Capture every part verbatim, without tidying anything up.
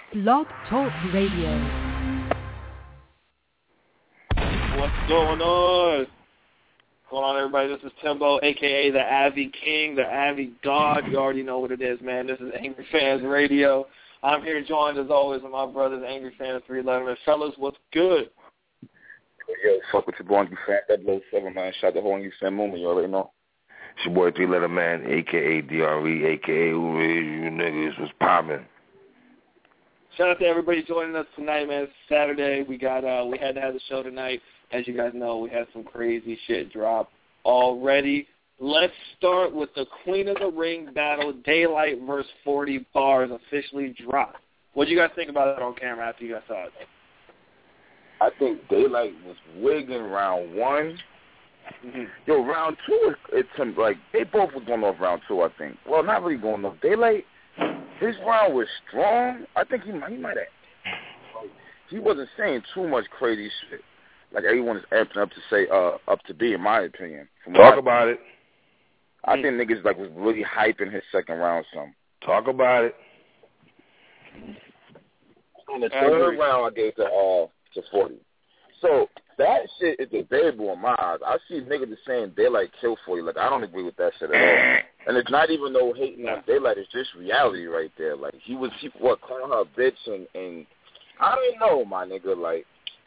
Blog Talk Radio. What's going on? What's going on, everybody? This is Timbo, a k a the Avi King, the Avi God. You already know what it is, man. This is Angry Fans Radio. I'm here joined, as always, with my brothers, Angry Fans three eleven. And fellas, what's good? Yo, fuck with your boy, Angry Fan, double oh seven, man. Shout out to whole Angry Fan movement, you already know. It's your boy, three-letter man, a k a. D R E, a k a. Who is you niggas? What's poppin'? Shout out to everybody joining us tonight, man. It's Saturday. We got, uh, we had to have the show tonight. As you guys know, we had some crazy shit drop already. Let's start with the Queen of the Ring battle. Daylight versus forty bars officially dropped. What do you guys think about that on camera after you guys saw it? I think Daylight was wigging round one. Mm-hmm. Yo, round two, it's some, like, they both were going off round two, I think. Well, not really going off. Daylight, his round was strong. I think he, he might have, he wasn't saying too much crazy shit. Like everyone is amping up to say, uh, up to be, in my opinion. From Talk about it. I think niggas, like, was really hyping his second round some. Talk about it. In the third round, I gave to, uh, to forty. So, that shit is debatable in my eyes. I see niggas saying Daylight killed forty. Like, I don't agree with that shit at all. And it's not even no hating on Daylight. It's just reality right there. Like, he was, he, what, calling her a bitch and, and I don't know, my nigga. Like,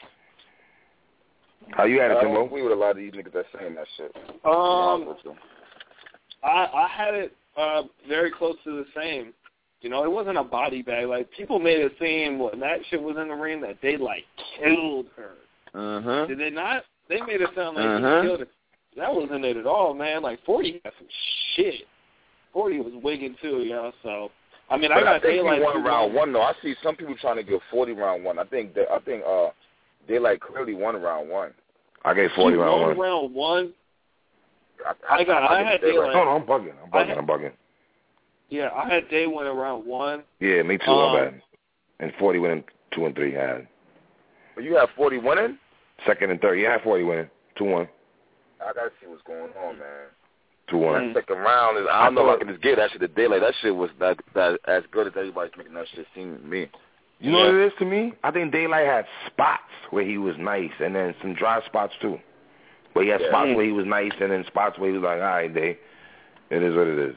how you had it, I Timbo? don't agree with a lot of these niggas that saying that shit. Um, I, I had it uh, very close to the same. You know, it wasn't a body bag. Like, people made it seem when that shit was in the ring that Daylight killed her. Uh-huh. Did they not? They made it sound like uh-huh. he killed her. That wasn't it at all, man. Like, forty had some shit. forty was wigging, too, you know, so. I mean, but I got I think Daylight. He won round one, though. I see some people trying to give forty round one. I think, that, I think, uh, Daylight clearly won round one. I gave forty round one. round one? I, I, I got, I, I had Daylight. No, no, I'm bugging. I'm bugging. Had, I'm bugging. Yeah, I had Day winning round one. Yeah, me too. Um, I'm bad. And forty winning two and three. I had. But you have forty winning? Second and third. Yeah, I had forty winning two one. I gotta see what's going on, man. Two one. That second round is. I don't know if I can just get that shit to Daylight. That shit was that that as good as everybody's making that shit seem to me. You know what it is to me? I think Daylight had spots where he was nice, and then some dry spots too. Where he had yeah. spots where he was nice, and then spots where he was like, all right, Day, it is what it is.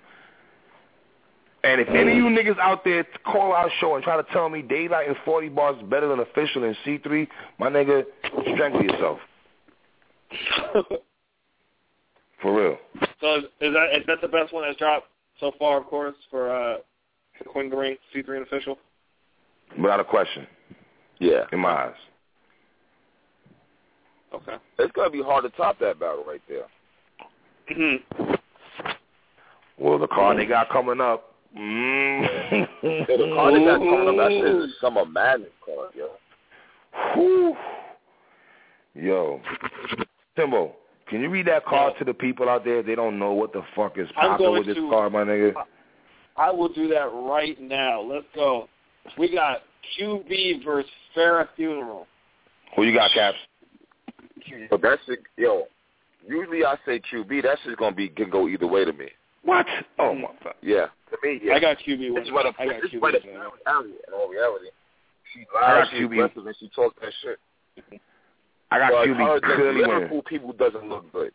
And if any of you niggas out there call our show and try to tell me Daylight and forty bars is better than Official and C three, my nigga, strangle yourself. For real. So is that is that the best one that's dropped so far, of course, for uh, for Queen of the Ring, C three and Official? Without a question. Yeah. In my eyes. Okay. It's going to be hard to top that battle right there. Mm-hmm. Well, the card they got coming up. Mm. Yeah, the card they got coming up, that shit is a Summer Madness card, yo. Whew. Yo. Timbo, can you read that card yeah. to the people out there? They don't know what the fuck is popping with this to, card, my nigga. I will do that right now. Let's go. We got Q B versus Farrah Funeral. Who you got, Caps? But that shit, yo, usually I say Q B. That shit's going to be can go either way to me. What? Oh, my God. Yeah. To me, yeah. I got Q B. It's what I got Q B. What in all reality. She lied, she's aggressive, and she talks that shit. I got but Q B clearly winning. Liverpool people doesn't look good.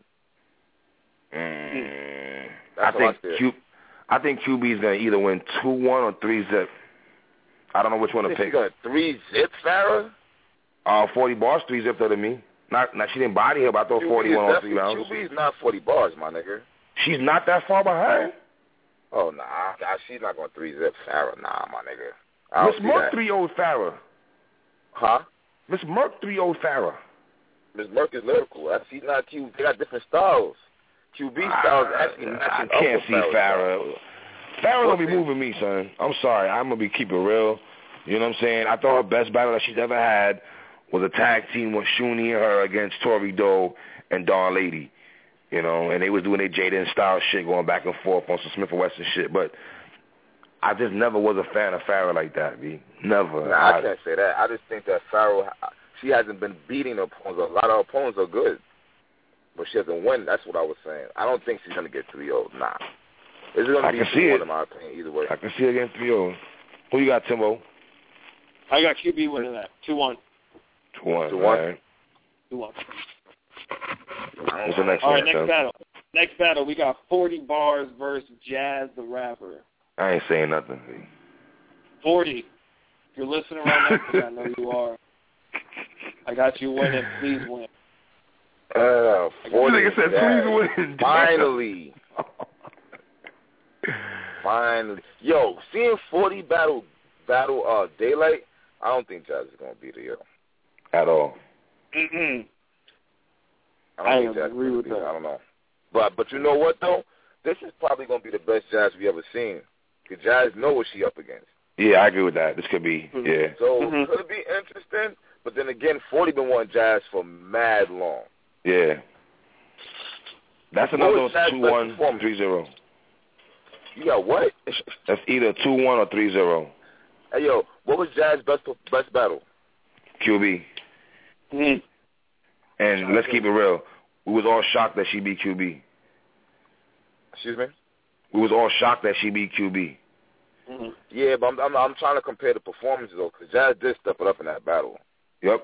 Mm. I think I Q. I think Q B is gonna either win two one or three zip. I don't know which one to pick. She got three zip, Farrah. Uh, forty bars, three zip to me. Not, not she didn't body her, but I thought forty one on three rounds. Q B's not forty bars, my nigga. She's not that far behind. Oh nah, nah she's not going three zip Farrah, nah, my nigga. Miss Merck three old Farrah. Huh? Miss Merck three old Farrah. Miss Merck is lyrical. She's not Q. They got different styles. Q B styles uh, actually matching. I can't see Farrah. Farrah gonna be moving me, son. I'm sorry. I'm gonna be keeping it real. You know what I'm saying? I thought her best battle that she's ever had was a tag team with Shuni and her against Tori Doe and Dawn Lady. You know, and they was doing their Jaden style shit, going back and forth on some Smith and Wesson shit. But I just never was a fan of Farrah like that, B. Never. Nah, I, I can't say that. I just think that Farrah, she hasn't been beating her opponents. A lot of her opponents are good, but she hasn't won. That's what I was saying. I don't think she's gonna get three oh. Nah. It's going to be two one in my opinion, either way. I can see it against three oh. Who you got, Timbo? I got Q B winning that. two one. two one. two one. Right. two one. What's the next All one? right, next Sam? battle. Next battle, we got forty bars versus Jazz the Rapper. I ain't saying nothing. forty. If you're listening right now, 'cause I know you are. I got you winning. Please win. Uh, forty. Nigga said, please win. Finally. Finally. Yo, seeing forty battle battle uh Daylight, I don't think Jazz is gonna beat her, yo. At all. Mm-mm. I don't I think Jazz agree is with beat her. that. I don't know. But but you know what though? This is probably gonna be the best Jazz we ever seen. Cause Jazz know what she up against. Yeah, I agree with that. This could be, Mhm. yeah. So Mhm. could it be interesting? But then again, forty been wanting Jazz for mad long. Yeah. That's What another was Jazz's two best one, performance? three zero. You got what? That's either two one or three zero. Hey yo, what was Jazz's best best battle? Q B. Mm-hmm. And let's keep it real. We was all shocked that she beat Q B. Excuse me? We was all shocked that she beat Q B. Mm-hmm. Yeah, but I'm, I'm I'm trying to compare the performances though, because Jazz did step it up in that battle. Yep.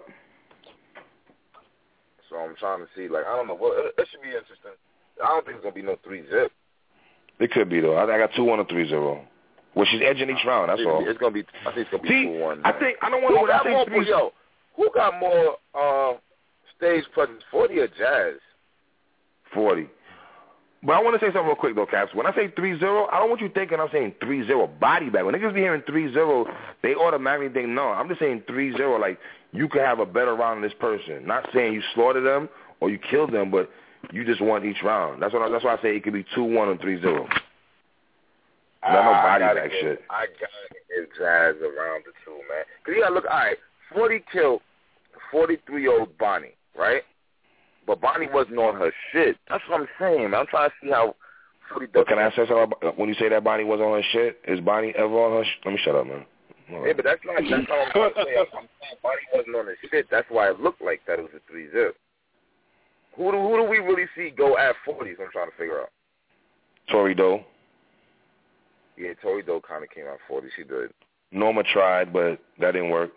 So I'm trying to see, like, I don't know, well, it, it should be interesting. I don't think it's gonna be no three zip. It could be though. I, I got two one or three zero. Well, she's edging each round. That's It's, all. it's gonna be. I think it's gonna be See, two one. I think I don't want Who to. got I more? think three. Yo, who got more uh, stage presence, forty or Jazz? forty. But I want to say something real quick, though, Caps. When I say three zero, I don't want you thinking I'm saying three zero body bag. When niggas be hearing three zero, they automatically think, no, I'm just saying three zero, like you could have a better round than this person. Not saying you slaughtered them or you killed them, but you just won each round. That's what. I, that's why I say it could be two one or three zero. Not no body I bag give, shit. I gotta give Jazz around the two, man. Because you gotta look, all right, forty killed forty-three-year-old Bonnie, right? But Bonnie wasn't on her shit. That's what I'm saying, man. I'm trying to see how forty does. But can I say something about, when you say that Bonnie was on her shit? Is Bonnie ever on her shit? Let me shut up, man. All Yeah, right. but that's not, that's not what I'm trying to say. I'm, I'm saying Bonnie wasn't on her shit. That's why it looked like that it was a three zip. Who do, who do we really see go at forties? I'm trying to figure out. Tori Doe. Yeah, Tori Doe kind of came out forty. She did. Norma tried, but that didn't work.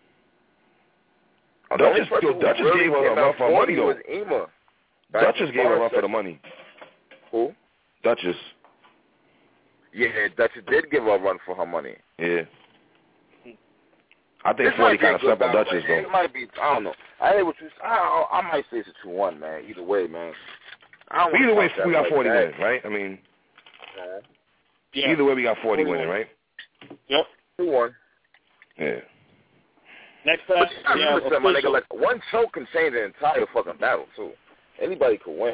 The Duchess, only person yo, who Duchess really gave her came a run out for her money, forty though. was Ema. Back Duchess in gave her a Bar run for the session. money. Who? Duchess. Yeah, Duchess did give her a run for her money. Yeah. I think This forty might be a kind of good slept on battle, Duchess, man. though. It might be. I don't know. I hear what you. I, I might say it's a two one, man. Either way, man. I don't Either way, talk that we got like forty that. winning, right? I mean, Uh, Yeah. either way, we got forty forty winning, right? Yep. two one. Yeah. Next But up, you gotta we have remember, my nigga, official. like one choke can change the entire fucking battle too. Anybody could win.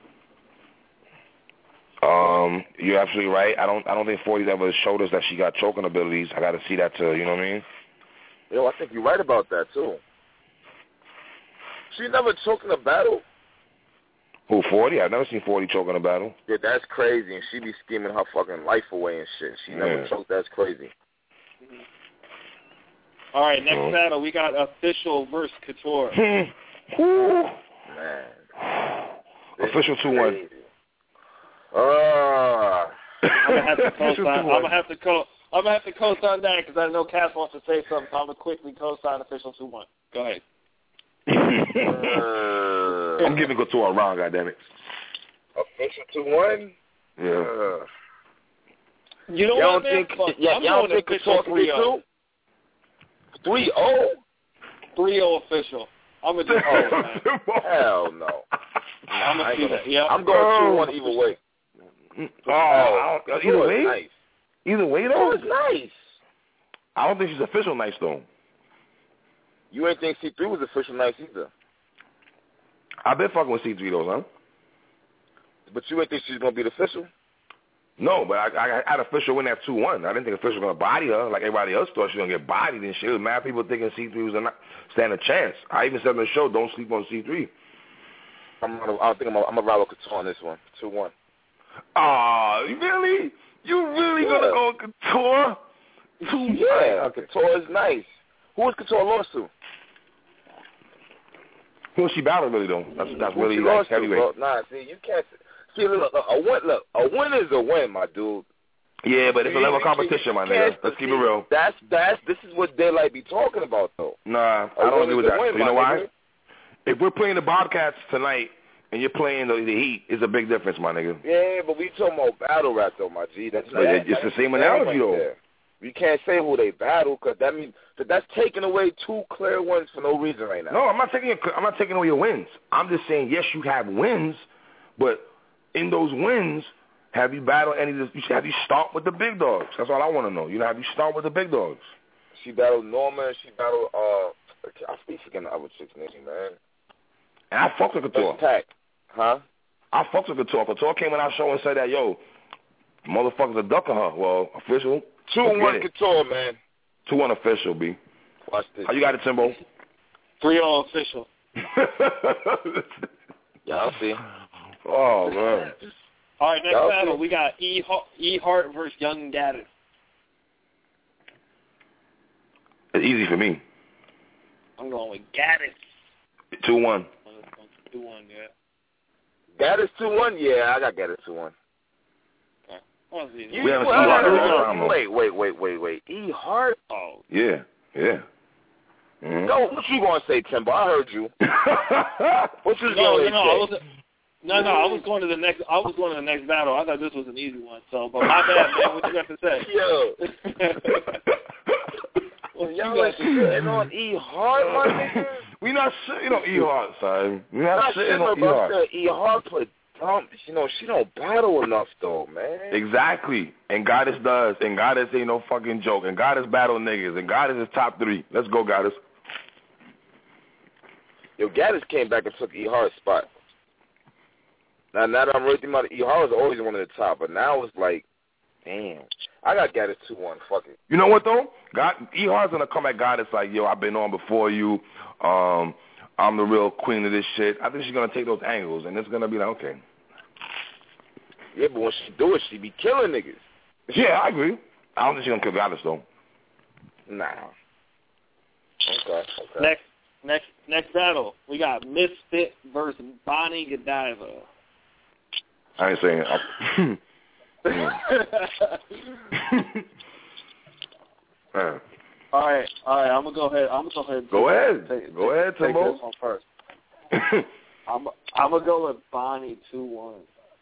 Um, you're absolutely right. I don't, I don't think forty's ever showed us that she got choking abilities. I got to see that too. You know what I mean? Yo, I think you're right about that too. She never choked in a battle. Who, forty? I've never seen forty choking a battle. Yeah, that's crazy. And she be scheming her fucking life away and shit. She never Yeah. choked. That's crazy. All right, next Oh. battle, we got official versus Couture. Hmm. Woo. Man. Official two one. Uh, I'm gonna have to Official co-sign. I'm two one. gonna have to co. I'm gonna have to co-sign that because I know Cass wants to say something. So I'm gonna quickly co-sign official two one. Go ahead. uh, I'm giving Couture a round, goddammit. official two one. Yeah. Uh, You know y'all what, don't man? think? Fuck, Yeah, I'm y'all going don't think official Couture can be three oh. two? Three oh? three oh official. I'm gonna do it, man. Hell no. I'm Nah, I gonna ain't see gonna- that. Yeah. I'm going two one either way. Oh, I don't- either Couture is way, nice. either way though. Oh, it's nice. I don't think she's official nice though. You ain't think C three was official nice either. I've been fucking with C three though, huh? But you ain't think she's gonna be the official? No, but I, I, I had official win that two one. I didn't think official was gonna body her like everybody else thought she was gonna get bodied and shit. There was mad people thinking C three was gonna stand a chance. I even said on the show, don't sleep on C three. I'm gonna, I think I'm gonna, I'm gonna ride with Couture on this one. two one. Aw, really? You really Yeah. gonna go Couture? Two Yeah, Couture is nice. Who was Couture lost to? Who she battled really though? That's that's Who really she like lost to, heavyweight. bro? Nah, see, you can't. See, look, a win, look, a win is a win, my dude. Yeah, but it's a level competition, my nigga. Let's keep it real. That's that's this is what Daylight be talking about, though. Nah, A I don't win agree with is a that. win, You know my why? nigga. If we're playing the Bobcats tonight and you're playing the, the Heat, it's a big difference, my nigga. Yeah, but we talking about battle rap, though, my G. That's But not, it's the same analogy, though. There. You can't say who they battle because that means that that's taking away two clear wins for no reason right now. No, I'm not taking your, I'm not taking away your wins. I'm just saying, yes, you have wins, but in those wins, have you battled any of this? You should have you start with the big dogs. That's all I want to know. You know, have you start with the big dogs? She battled Norma. She battled. Uh, I keep forgetting the other chick's name, man. And I fucked with Couture. Attack, huh? I fucked with Couture. Couture came in our show and said that, yo, motherfuckers are ducking her. Well, official. Two one Couture, man. Two one official, B. Watch this. How you got it, Timbo? Three all official. Y'all see. Oh man. All right, next Y'all battle see. we got E E Hart versus Young Gaddis. It's easy for me. I'm going with Gaddis. Two one. Two one, yeah. Gaddis two one, yeah, I got Gaddis two one. Oh, easy. You, We haven't well, seen no, Hart in a no, long no, time, though. Wait, wait, wait, wait, wait. E Hart? Oh, Yeah, yeah. Mm-hmm. No, what you gonna say, Timbo? I heard you. What you no, gonna no, say? no, I wasn't. No, no, I was going to the next. I was going to the next battle. I thought this was an easy one. So, but my bad, man. What you got to say? Yo. Well, y'all are sitting on E Hart, my nigga. We not sitting on E Hart, son. We not, Not sitting sitting on E about Hart. that. E Hart put dumb. You know, she don't battle enough though, man. Exactly. And Goddess does. And Goddess ain't no fucking joke. And Goddess battle niggas. And Goddess is top three. Let's go, Goddess. Yo, Gaddis came back and took E Hart's spot. Now, now that I'm really thinking about it, E Hart was always one of the top, but now it's like, damn. I got Gaddis two one. Fuck it. You know what, though? God, E Hart's going to come at Goddess like, yo, I've been on before you. Um, I'm the real queen of this shit. I think she's going to take those angles, and it's going to be like, okay. Yeah, but when she do it, she be killing niggas. Yeah, I agree. I don't think she's going to kill Goddess, though. Nah. Okay, okay. Next, next, next battle we got Misfit versus Bonnie Godiva. I ain't saying it. uh, all right, all right. I'm gonna go ahead. I'm gonna go ahead. And go take, ahead. Take, go take, ahead, take Timbo. this one first. I'm I'm gonna go with Bonnie two one.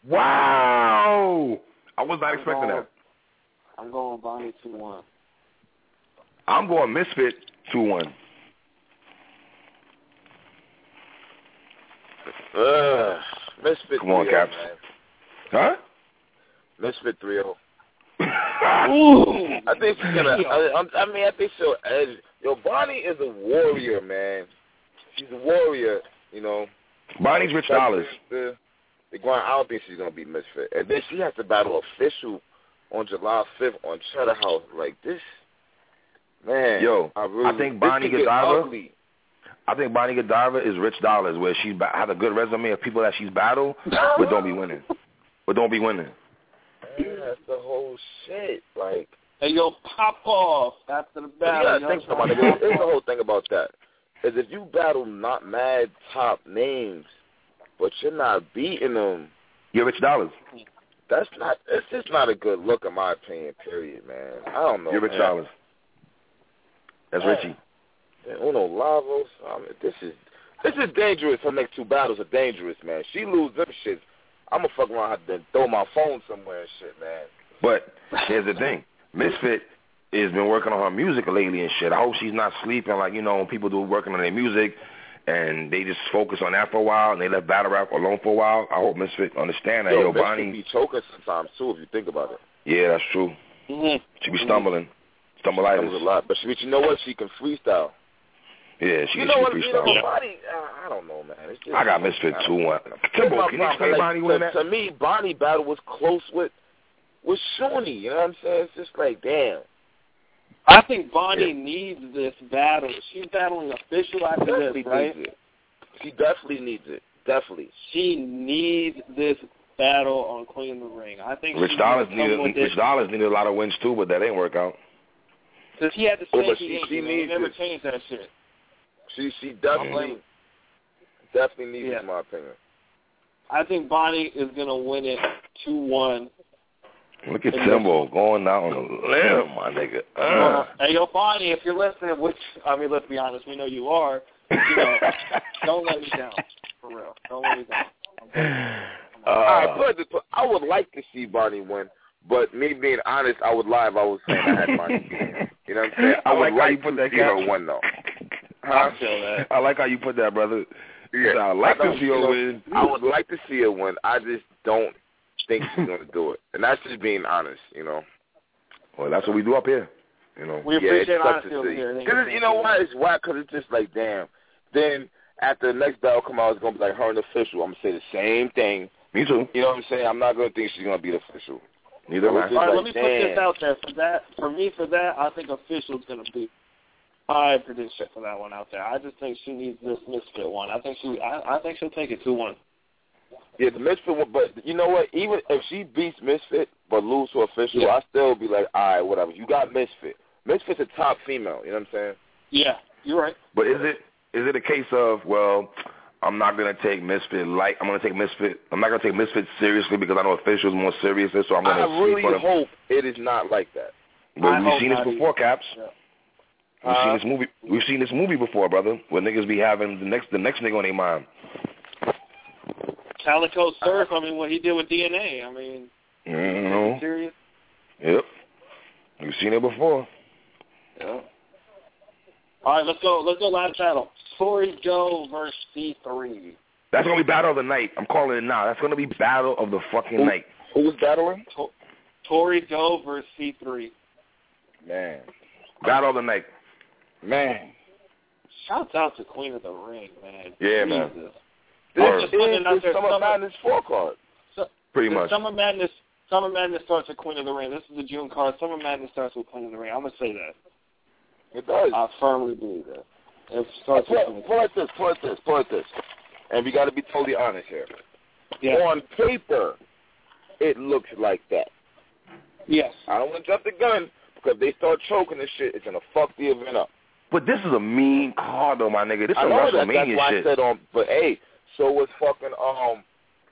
Wow! I was not I'm expecting going, that. I'm going Bonnie two one. I'm going Misfit two one. Uh, Misfit Come on, three oh, Caps. man. Huh? Misfit three oh. Ooh. I think she's gonna. I, I mean, I think she'll edge. Yo, Bonnie is a warrior, man. She's a warrior, you know. Bonnie's Rich Dollars. The, the grind, I don't think she's gonna be Misfit, and then she has to battle Official on July fifth on Cheddar House. Like this, man. Yo, I, really, I think Bonnie this could get Godiva. ugly. I think Bonnie Godiva is Rich Dollars, where she ba- has a good resume of people that she's battled, but don't be winning. But don't be winning. Man, that's the whole shit. Like, Hey, yo, pop off after the you battle. gotta think about it. Here's the whole thing about that. Is if you battle not mad top names, but you're not beating them, You're Rich Dollars. that's not. It's just not a good look, in my opinion. Period, man. I don't know. You're Rich man. Dollars. That's Man. Richie. And Uno Lavos. I mean, this is this is dangerous. Her next two battles are dangerous, man. She lose them shit. I'm gonna fuck around and throw my phone somewhere and shit, man. But here's the thing. Misfit has been working on her music lately and shit. I hope she's not sleeping like, you know, when people do working on their music and they just focus on that for a while and they left battle rap alone for a while. I hope Misfit understand that. Yo, Yo, Misfit Bonnie. be choking sometimes, too, if you think about it. Yeah, that's true. Mm-hmm. She be stumbling. Stumbleitis. Comes a lot. But, she, but you know what? She can freestyle. Yeah, she, You she know can what? freestyle. You know, Bonnie, uh, I don't know, man. It's just, I got Misfit two one. Here's Timbo, my can you problem. explain Like, Bonnie to, winning that? to me, Bonnie battle was close with with Shuni. You know what I'm saying? It's just like, damn. I think Bonnie Yeah. needs this battle. She's battling Official after Definitely this, right? needs it. She definitely needs it. Definitely. She needs this battle on Queen of the Ring. I think Rich she's Dollars gonna come needed with Rich Dollars needed a lot of wins too, but that ain't work out. Because he had to Yeah, say but he she- ain't, she you know, he needs never it. changed that shit. She she definitely definitely needs Yeah. it, in my opinion. I think Bonnie is going to win it two one. Look at Timbo going out on a limb, my nigga. Uh. Uh, hey, yo, Bonnie, if you're listening, which, I mean, let's be honest, we know you are, you know, don't let me down, for real. Don't let me down. Okay. Uh, All right, but I would like to see Bonnie win, but me being honest, I would lie if I was saying I had Bonnie. You know what I'm saying? I, I would like, like how you put that see her win, though. Huh? I feel that. I like how you put that, brother. Yeah, I like I to see her win. I would like to see her win. I just don't think she's going to do it. And that's just being honest, you know. Well, that's what we do up here, you know. We yeah, appreciate honesty over here. Because, you know why? It's why? Because it's just like, damn. Then after the next battle come out, it's going to be like her and the official. I'm going to say the same thing. Me too. You know what I'm saying? I'm not going to think she's going to be the official. Neither am I. All right, like, let me damn. put this out there. For that, for me, for that, I think official's going to be high prediction for that one out there. I just think she needs this Misfit one. I think she, I, I think she'll take it two one. Yeah, the Misfit one, but you know what? Even if she beats Misfit but lose to official, yeah. I still be like, all right, whatever. You got Misfit. Misfit's a top female. You know what I'm saying? Yeah, you're right. But is it is it a case of, well, I'm not gonna take Misfit light. I'm gonna take Misfit. I'm not gonna take Misfit seriously because I know officials more serious, so I'm gonna. I really for them. hope it is not like that. But I we've seen this either. before, Caps. Yeah. We've uh, seen this movie. We've seen this movie before, brother. Where niggas be having the next the next nigga on their mind. Calico Surf. I mean, what he did with D N A. I mean, mm-hmm. is serious? Yep. We've seen it before. Yeah. All right, let's go. Let's go. Last battle. Tori Doe versus C three. That's gonna be battle of the night. I'm calling it now. That's gonna be battle of the fucking Who, night. Who's battling? To- Tori Doe versus C three. Man. Battle of the night. Man. Shouts out to Queen of the Ring, man. Yeah, Jesus. man. This just putting it out is there. Summer Summer- Madness scorecard. So, Pretty the much. Summer Madness. Summer Madness starts with Queen of the Ring. This is the June card. Summer Madness starts with Queen of the Ring. I'm gonna say that. It does. I firmly believe that. It starts with Queen of the Pull it this, pull it this, pull it this. And we got to be totally honest here. Yeah. On paper, it looks like that. Yes. I don't want to jump the gun because if they start choking this shit, it's going to fuck the event up. But this is a mean card, though, my nigga. This is I a know that. WrestleMania That's why shit. I said on. But hey, so was fucking um.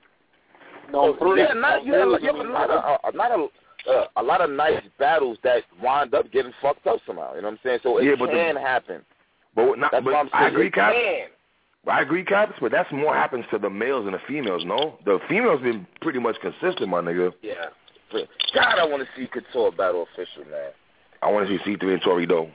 No, so, yeah, not yeah, you have a lot of uh, not a. Uh, a lot of nice battles that wind up getting fucked up somehow. You know what I'm saying? So it Yeah, but can the- happen. But, not, That's but what I'm saying. I agree, It Caps. can. I agree, Caps, but that's more happens to the males than the females, no? The females been pretty much consistent, my nigga. Yeah. But God, I want to see Couture battle official, man. I want to see C three and Tori Doe.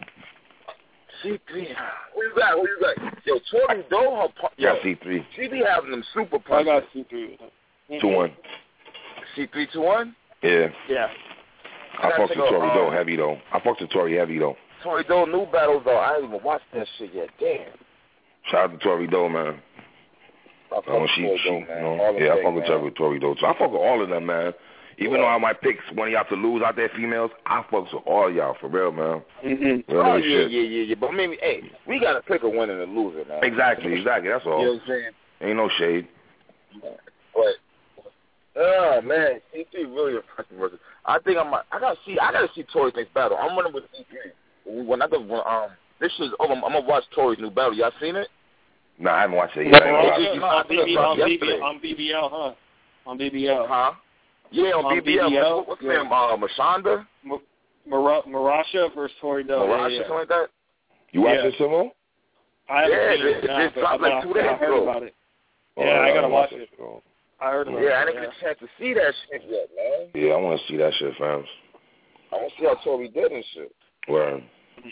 C three. Who you got? Who you got? Yo, Tori Doe, her pu- Yeah, yo, C three. she be having them super punches. I got C three. two one. C three two one? Yeah. Yeah. I That's fucked with go, Tori um, Doe heavy, though. I fucked with Tori heavy, though. Tori Doe new battles, though. I ain't even watched that shit yet. Damn. Shout out to Tori Doe, man. I fuck Oh, with she, Tori she, Doe, you man. know, All the yeah, I thing, fuck with man. Tori, Tori Doe, too. I fuck with all of them, man. Even Yeah. though I might pick one of y'all to lose out there, females, I fuck with all y'all, for real, man. Mm-hmm. Real Oh, nigga yeah, shit. yeah, yeah, yeah. But, I mean, hey, we got to pick a winner and a loser, man. Exactly, exactly. That's all. You know what I'm saying? Ain't no shade. But, oh, man, C three really impressive versus. I think I might, I got to see, I got to see Tori's next battle. I'm running with C three. When I go, when, um, this is over, I'm going to watch Tori's new battle. Y'all seen it? Nah, I haven't watched it Yeah, yet. I ain't gonna lie. on, B B, on, B B, yesterday. on B B L, huh? On B B L. Huh? Yeah, on, On B B L. B B L, What's yeah. her name? Uh, Mashonda? Mar- Marasha versus Tori Doe. Mirage yeah, or something like that? You watch Yeah. this, Simo? I haven't Yeah, seen it- it, nah, it but dropped like I- two days I heard ago. about it. Oh, Yeah, I gotta haven't watch watched it. that shit. I heard about Yeah, it. I didn't yeah. get a chance to see that shit yet, man. Yeah, I want to see that shit, fam. I want to see how Tori did and shit. Word.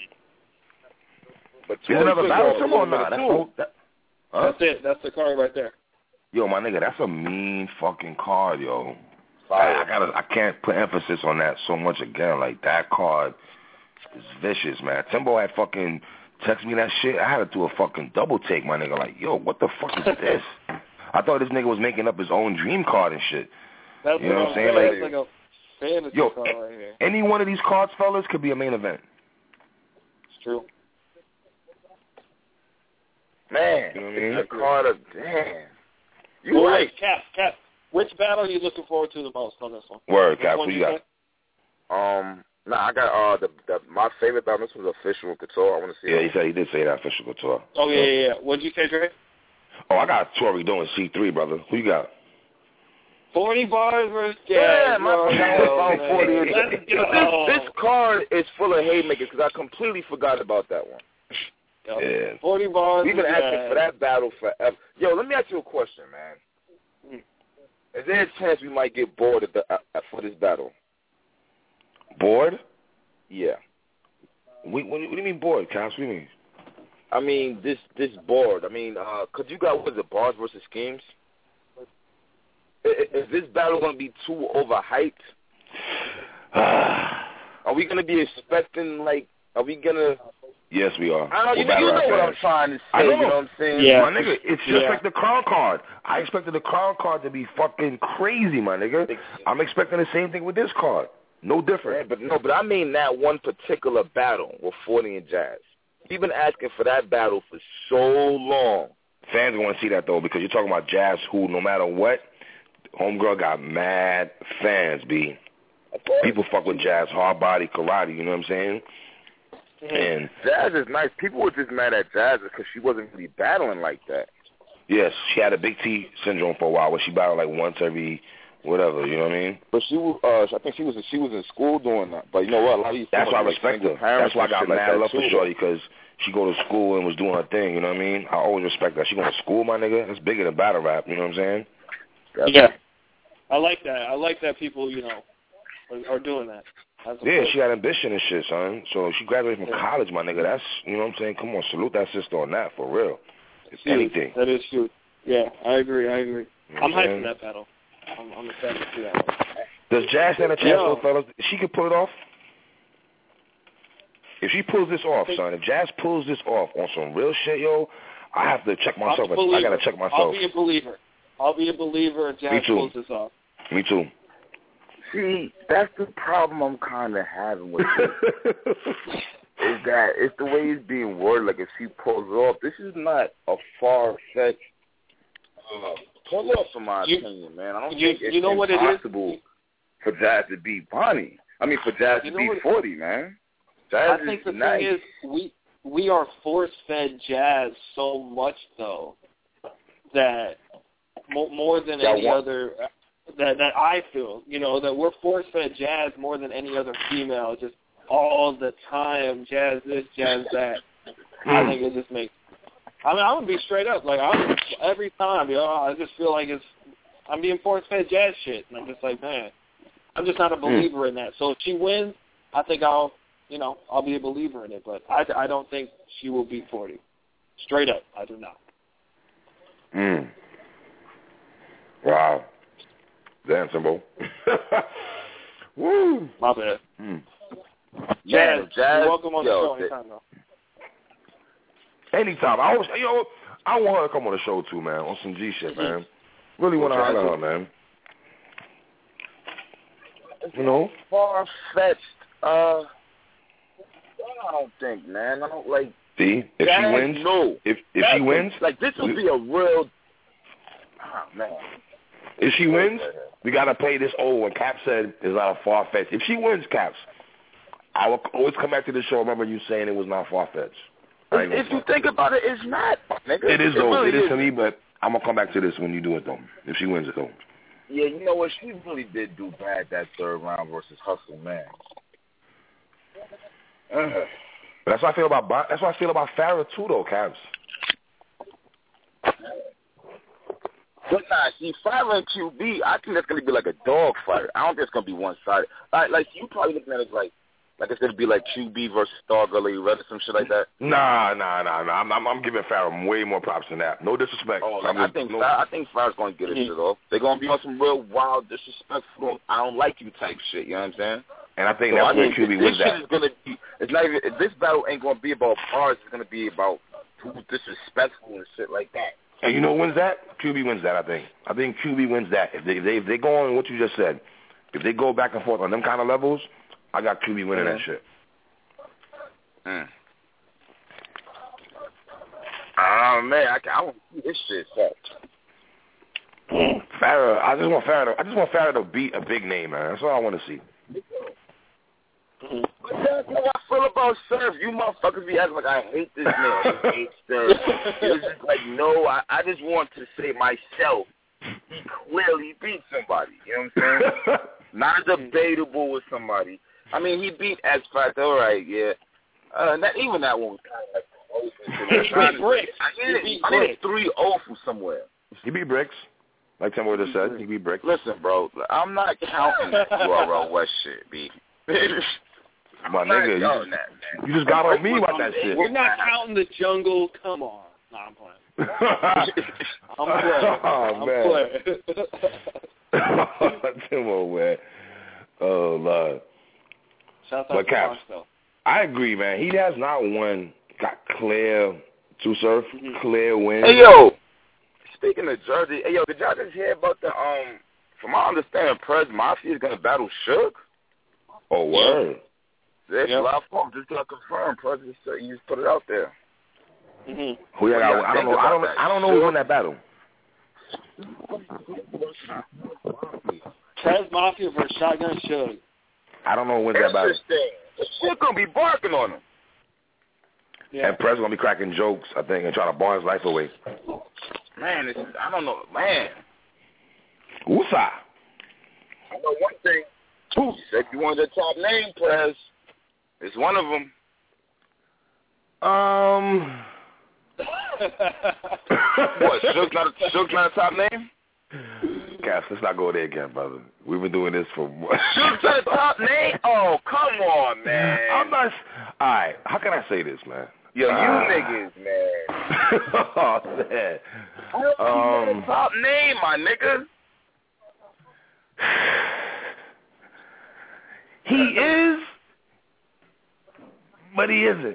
But Is Tori another took battle, a Simo, little or bit not? of That's two. all. That, huh? That's it. That's the card right there. Yo, my nigga, that's a mean fucking card, yo. Fire. I, I gotta, I can't put emphasis on that so much again. Like that card is vicious, man. Timbo had fucking text me that shit. I had to do a fucking double take, my nigga. Like, yo, what the fuck is this? I thought this nigga was making up his own dream card and shit. That's You know what I'm saying? That's Like- like a fantasy Yo, card right here. Any one of these cards, fellas, could be a main event. It's true. Man, You know what I mean? it's a card of, damn. You Well, right. wait, Cap, Cap. Which battle are you looking forward to the most on this one? Word, Which Cap, one what you you got? think? Um, nah, I got, uh, the, the my favorite battle, this was official Couture. I want to see Yeah, it. he said he did say that official couture. Oh, yeah, yeah, yeah. What'd you say, Dre? Oh, I got Tori doing C three, brother. Who you got? forty bars versus Jazz. Yeah, my bro. about forty. Let's This, go. this card is full of haymakers because I completely forgot about that one. Yeah. forty bars. We've been asking Jazz. for that battle forever. Yo, let me ask you a question, man. Is there a chance we might get bored at the, uh, for this battle? Bored? Yeah. We, what, do you, what do you mean bored, Cass? What do you mean? I mean, this this board. I mean, uh, could you got, what is it, bars versus schemes? Is, is this battle going to be too overhyped? Are we going to be expecting, like, are we going to... Yes, we are. I don't know, you, you know what fans. I'm trying to say, I know. you know what I'm saying? Yeah. My nigga, it's just yeah. like the crown card. I expected the crown card to be fucking crazy, my nigga. I'm expecting the same thing with this card. No different. Yeah, but no, but I mean that one particular battle with forty and Jazz. We've been asking for that battle for so long. Fans want to see that, though, because you're talking about Jazz, who, no matter what, homegirl got mad fans, B. People fuck with Jazz, hard body, karate, you know what I'm saying? And Jazz is nice. People were just mad at Jazz because she wasn't really battling like that. yes, she had a big T syndrome for a while where she battled like once every whatever, you know what I mean? But she was, uh, I think she was she was in school doing that. But you know what? A lot of these That's why I like respect her. parents That's why I got and shit mad like love that for too, Shorty, because she go to school and was doing her thing, you know what I mean? I always respect that. She going to school, my nigga. That's bigger than battle rap, you know what I'm saying? Yeah. I like that. I like that people, you know, are, are doing that. That's Yeah, she had ambition and shit, son. So she graduated from college, my nigga. That's, you know what I'm saying? Come on, salute that sister on that, for real. If anything. That is true. Yeah, I agree. I agree. You know I'm hyped saying? for that battle. I'm, I'm excited to see that one. Does Jazz stand a chance, Yo. though, fellas? She could pull it off? If she pulls this off, son, if Jazz pulls this off on some real shit, yo, I have to check myself. I got to check myself. I'll be a believer. I'll be a believer if Jazz Me too. pulls this off. Me too. See, that's the problem I'm kind of having with it. Is that it's the way it's being worded. Like if she pulls it off, this is not a far-fetched uh, pull off, in my you, opinion, man. I don't you, think it's you know what impossible it is? for Jazz to beat Bonnie. I mean, for Jazz you to know beat what, forty, man. Jazz I think is the nice. thing is we we are force-fed Jazz so much though that more, more than That any one. other. That that I feel, you know, that we're force-fed Jazz more than any other female, just all the time, Jazz this, Jazz that. I think it just makes. I mean, I'm gonna be straight up, like I'm every time, yo. I just feel like it's I'm being force-fed Jazz shit, and I'm just like, man, I'm just not a believer in that. So if she wins, I think I'll, you know, I'll be a believer in it, but I, I don't think she will beat forty. Straight up, I do not. Mm. Wow. Damn, Simbo. Woo. My bad. Mm. Yeah, Jazz, Jazz, you're welcome on yo, the show anytime, though. Anytime. I always, yo, I want her to come on the show too, man, on some G shit, man. Really want to Okay. holler her, man. You know? Far-fetched. Uh, I don't think, man. I don't like. See, if Jazz, she wins, no. if if That's she wins, a, like this would we, be a real. Oh man. if she wins, we gotta play this old one. Cap said is not a far fetched. If she wins, Caps, I will always come back to the show. Remember you saying it was not far fetched. If, if you think about it, it's not. Nigga. It is though. really It is is to me, but I'm gonna come back to this when you do it though. If she wins it though. Yeah, you know what? She really did do bad that third round versus Hustle, man. Uh. But that's what I feel about. That's what I feel about Farrah too, though, Cavs. But nah, see, Farrah and Q B, I think that's gonna be like a dog fight. I don't think it's gonna be one sided. Like, like you probably looking at it like, like it's gonna be like Q B versus Stargirl Lady Red or some shit like that. Nah, nah, nah, nah. I'm, I'm, I'm giving Farrah way more props than that. No disrespect. Oh, like, I'm I just, think no, Farrah, I think Farrah's gonna get it shit off. They're gonna be on some real wild, disrespectful, I don't like you type shit. You know what I'm saying? and I think So that's I where think Q B this wins shit that. is gonna be. It's not even. This battle ain't gonna be about bars. It's gonna be about who's disrespectful and shit like that. And you know who wins that? Q B wins that, I think. I think Q B wins that. If they, if they, if they go on what you just said, if they go back and forth on them kind of levels, I got Q B winning mm-hmm. that shit. Mm. Oh man, I, I want to see this shit set. Farrah, I just want Farrah. To, I just want Farrah to beat a big name, man. That's all I want to see. Mm-hmm. But that's how I feel about Surf. You motherfuckers be acting like I hate this man. I hate Surf. It's just like, no, I, I just want to say myself he clearly beat somebody. You know what I'm saying? Not debatable with somebody. I mean, he beat X Factor. All right, yeah. Uh, that, even that one was kind of like close. He beat Bricks. I need a three oh from somewhere. He beat Bricks. Like Tim just said, he beat Bricks. Listen, bro, I'm not counting that U R L West shit, B. My nigga, you just, you just got on me about that shit. We're not counting the jungle. Come on. No, I'm playing. I'm playing. Oh, I'm man. Timo, man. Oh, Lord. Shout out but to Caps, though. I agree, man. He has not won, got clear to surf, mm-hmm. clear win. Hey, yo. Speaking of Jersey, hey, yo, did y'all just hear about the, um, from my understanding, Prez Mafia is going to battle Suge? Oh, word. Yeah, yep. live phone just got confirmed. Prez just, uh, you just put it out there. Mm-hmm. Who yeah, I, I don't know. I don't. I don't know who's in that battle. Prez Mafia versus Shotgun Suge. I don't know who's in that battle. Suge gonna be barking on him. Yeah. And Prez gonna be cracking jokes, I think, and trying to bar his life away. Man, it's, I don't know, man. Woosah. I know one thing. You said you wanted the top name, Prez. It's one of them. Um. What? Suge's not, a, Suge's not a top name? Cass, let's not go there again, brother. We've been doing this for. Suge's not a top name? Oh, come on, man. I'm not. All right. How can I say this, man? Yo, you uh, niggas, man. Oh, man. I don't um, a top name, my nigga. He is, but he isn't.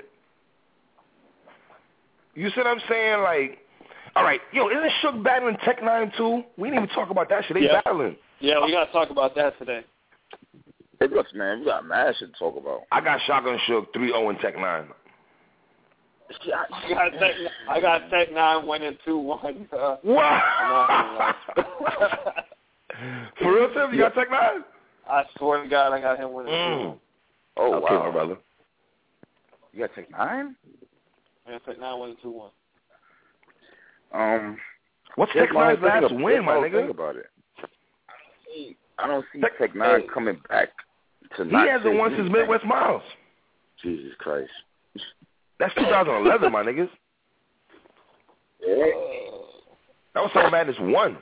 You see what I'm saying? Like, all right, yo, isn't Suge battling Tech Nine too? We didn't even talk about that shit. They yeah. battling. Yeah, we gotta talk about that today. Hey, look, man, we got mad shit to talk about. I got Shotgun Suge three oh in Tech Nine. I got Tech, I got Tech Nine winning two one. Uh, what? For real, Tim? You got Tech Nine? I swear to God, I got him winning mm. two one. Oh, okay, wow. my brother. You got Tech Nine? I got Tech Nine winning two one. Um, what's Tech Nine's last win, my nigga? Think about it. I don't see, I don't see Tech Nine hey. coming back to. He hasn't won since Midwest Miles. Jesus Christ. That's two thousand eleven, my niggas. Yeah. That was Summer Madness one.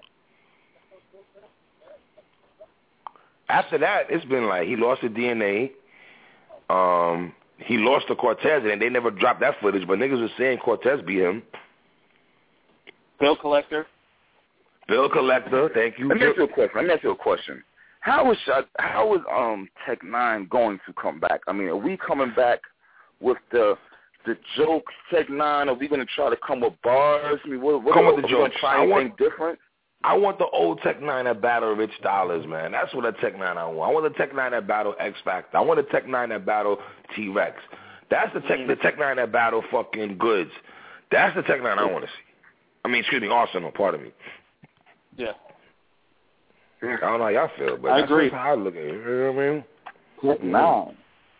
After that, it's been like he lost to D N A. Um, he lost to Cortez, and they never dropped that footage. But niggas was saying Cortez beat him. Bill Collector. Bill Collector, thank you. Let me ask you a question. Let me ask you a question. How is how is um Tech Nine going to come back? I mean, are we coming back with the the jokes, Tech Nine? Are we going to try to come with bars? I mean, what, what come are, with the are jokes. We try anything want, different? I want the old Tech Nine that battle Rich Dollars, man. That's what a Tech Nine I want. I want the Tech Nine that battle X Factor. I want the Tech Nine that battle T Rex. That's the Tech mm-hmm. the Tech Nine that battle fucking Goods. That's the Tech Nine I want to see. I mean, excuse me, Arsenal. Pardon me. Yeah. I don't know how y'all feel, but I that's agree. how I look at it. You know what I mean? Tech Nine.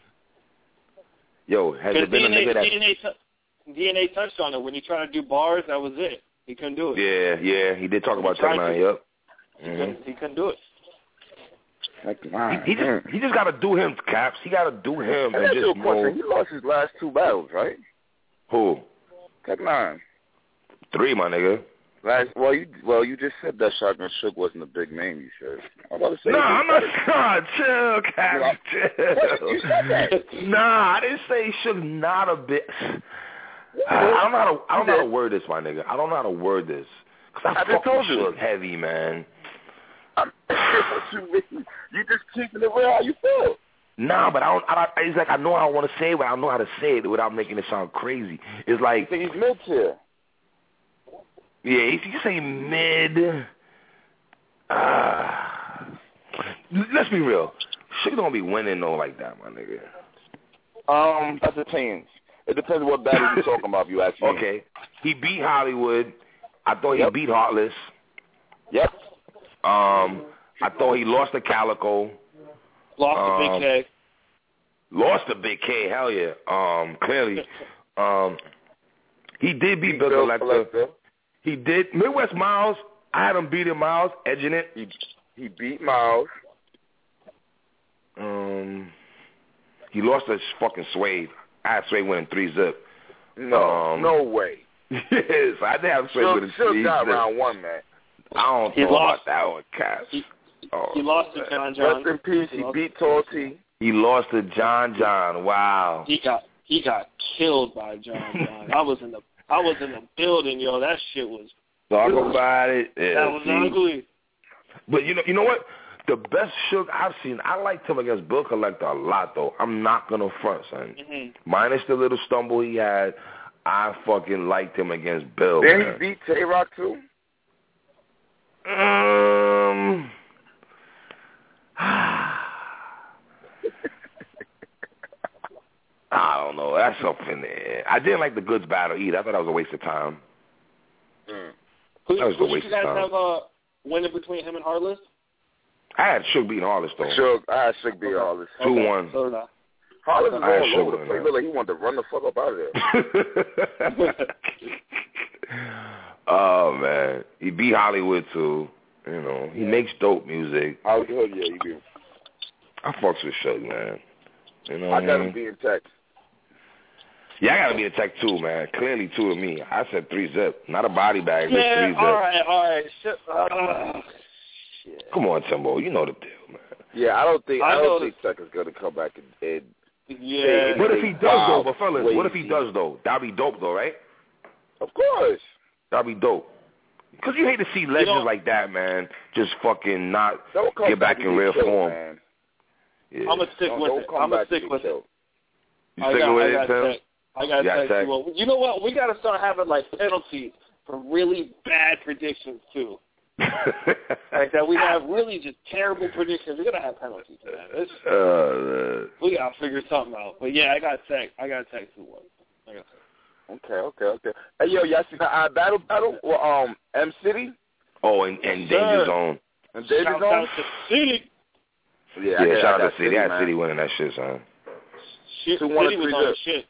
Yo, has it been D N A, a nigga that D N A, t- D N A touched on it when he tried to do bars? That was it. He couldn't do it. Yeah, yeah, he did talk when about Tech Nine. Yep. He, mm-hmm. couldn't, he couldn't do it. Tech Nine. He, he just he just got to do him, Caps. He got to do him and That's just know. He lost his last two battles, right? Who? Tech Nine. Three, my nigga. Last, well, you well, you just said that Shotgun Suge wasn't a big name. You said. I'm about to say. No, I'm not. Nah, chill, Caps. Chill. You said that. Nah, I didn't say Suge not a bit. I don't know how to. I don't know how to word this, my nigga. I don't know how to word this. Cause I, I just told you. Suge heavy, man. I'm, you you just keeping it real how you feel. Nah, but I don't. I, it's like I know how I want to say it, but I don't know how to say it without making it sound crazy. It's like he's mid tier. Yeah, if you say mid, uh, let's be real. Suge don't be winning though like that, my nigga. Um, that depends. It depends what battle you're talking about. If you ask me. Okay, he beat Hollywood. I thought yep. he beat Heartless. Yep. Um, I thought he lost to Calico. Lost um, to Big K. Lost to Big K. Hell yeah. Um, clearly, um, he did beat Bill Collector. He did. Midwest Miles, I had him beating Miles, edging it. He he beat Miles. Um, he lost to fucking Suede. I had Suede winning three zip. No, um, no way. Yes, I did have Suede winning three zip. Got round one, man. I don't he know lost, about that one, Cass. He, oh, he lost to John John. Rest in peace. He, he beat Torty. He lost to John John. Wow. He got he got killed by John John. I was in the I was in the building, yo. That shit was. Talk about it. Yeah, that was see. ugly. But you know, you know what? The best Suge I've seen, I liked him against Bill Collector a lot, though. I'm not gonna front, son. Mm-hmm. Minus the little stumble he had, I fucking liked him against Bill. Then man. he beat Tay Rock too. Um. I don't know. That's something there. I didn't like the Goods battle either. I thought that was a waste of time. Mm. Who, that was who a waste did you guys of time. have uh, winning between him and Heartless? I had Suge beating Heartless, though. Suge, I had Suge beating Heartless. two okay. one. So did I. Heartless is I had all Suge over the place. Look like he wanted to run the fuck up out of there. Oh, man. He beat Hollywood, too. You know, he yeah. makes dope music. Hollywood, yeah, you do. I fucks with Suge, man. You know I got mean? him being Tex. Yeah, I got to be a tech two, man. Clearly two to me. I said three zip. Not a body bag, just yeah, three zip. all right, all right. Shit. Uh, shit. Come on, Timbo. You know the deal, man. Yeah, I don't think I, I don't know think Tex is gonna come back and, and yeah. What if he does wow, though, but fellas? crazy. What if he does though? That'd be dope though, right? Of course. That'd be dope. Cause you hate to see legends you know, like that, man, just fucking not get back in real killed, form. Man. Yeah. I'm gonna stick don't, with don't it. Come I'm gonna back stick to with killed. it. You sticking with it, Tim? I got to tell you what. You know what? We got to start having like penalties for really bad predictions too. Like that, we have really just terrible predictions. We're gonna have penalties for that. It's, uh, we gotta figure something out. But yeah, I got tech. I got tech two one. I got tech. Okay, okay, okay. Hey yo, y'all see the I battle battle? Well, um, M City. Oh, and, and Danger Zone. And Danger Shout Zone. out to City. Yeah, yeah. I Shout I out to City. I had man. City winning that shit, son. Shit, Two, City one, was three, on good. shit.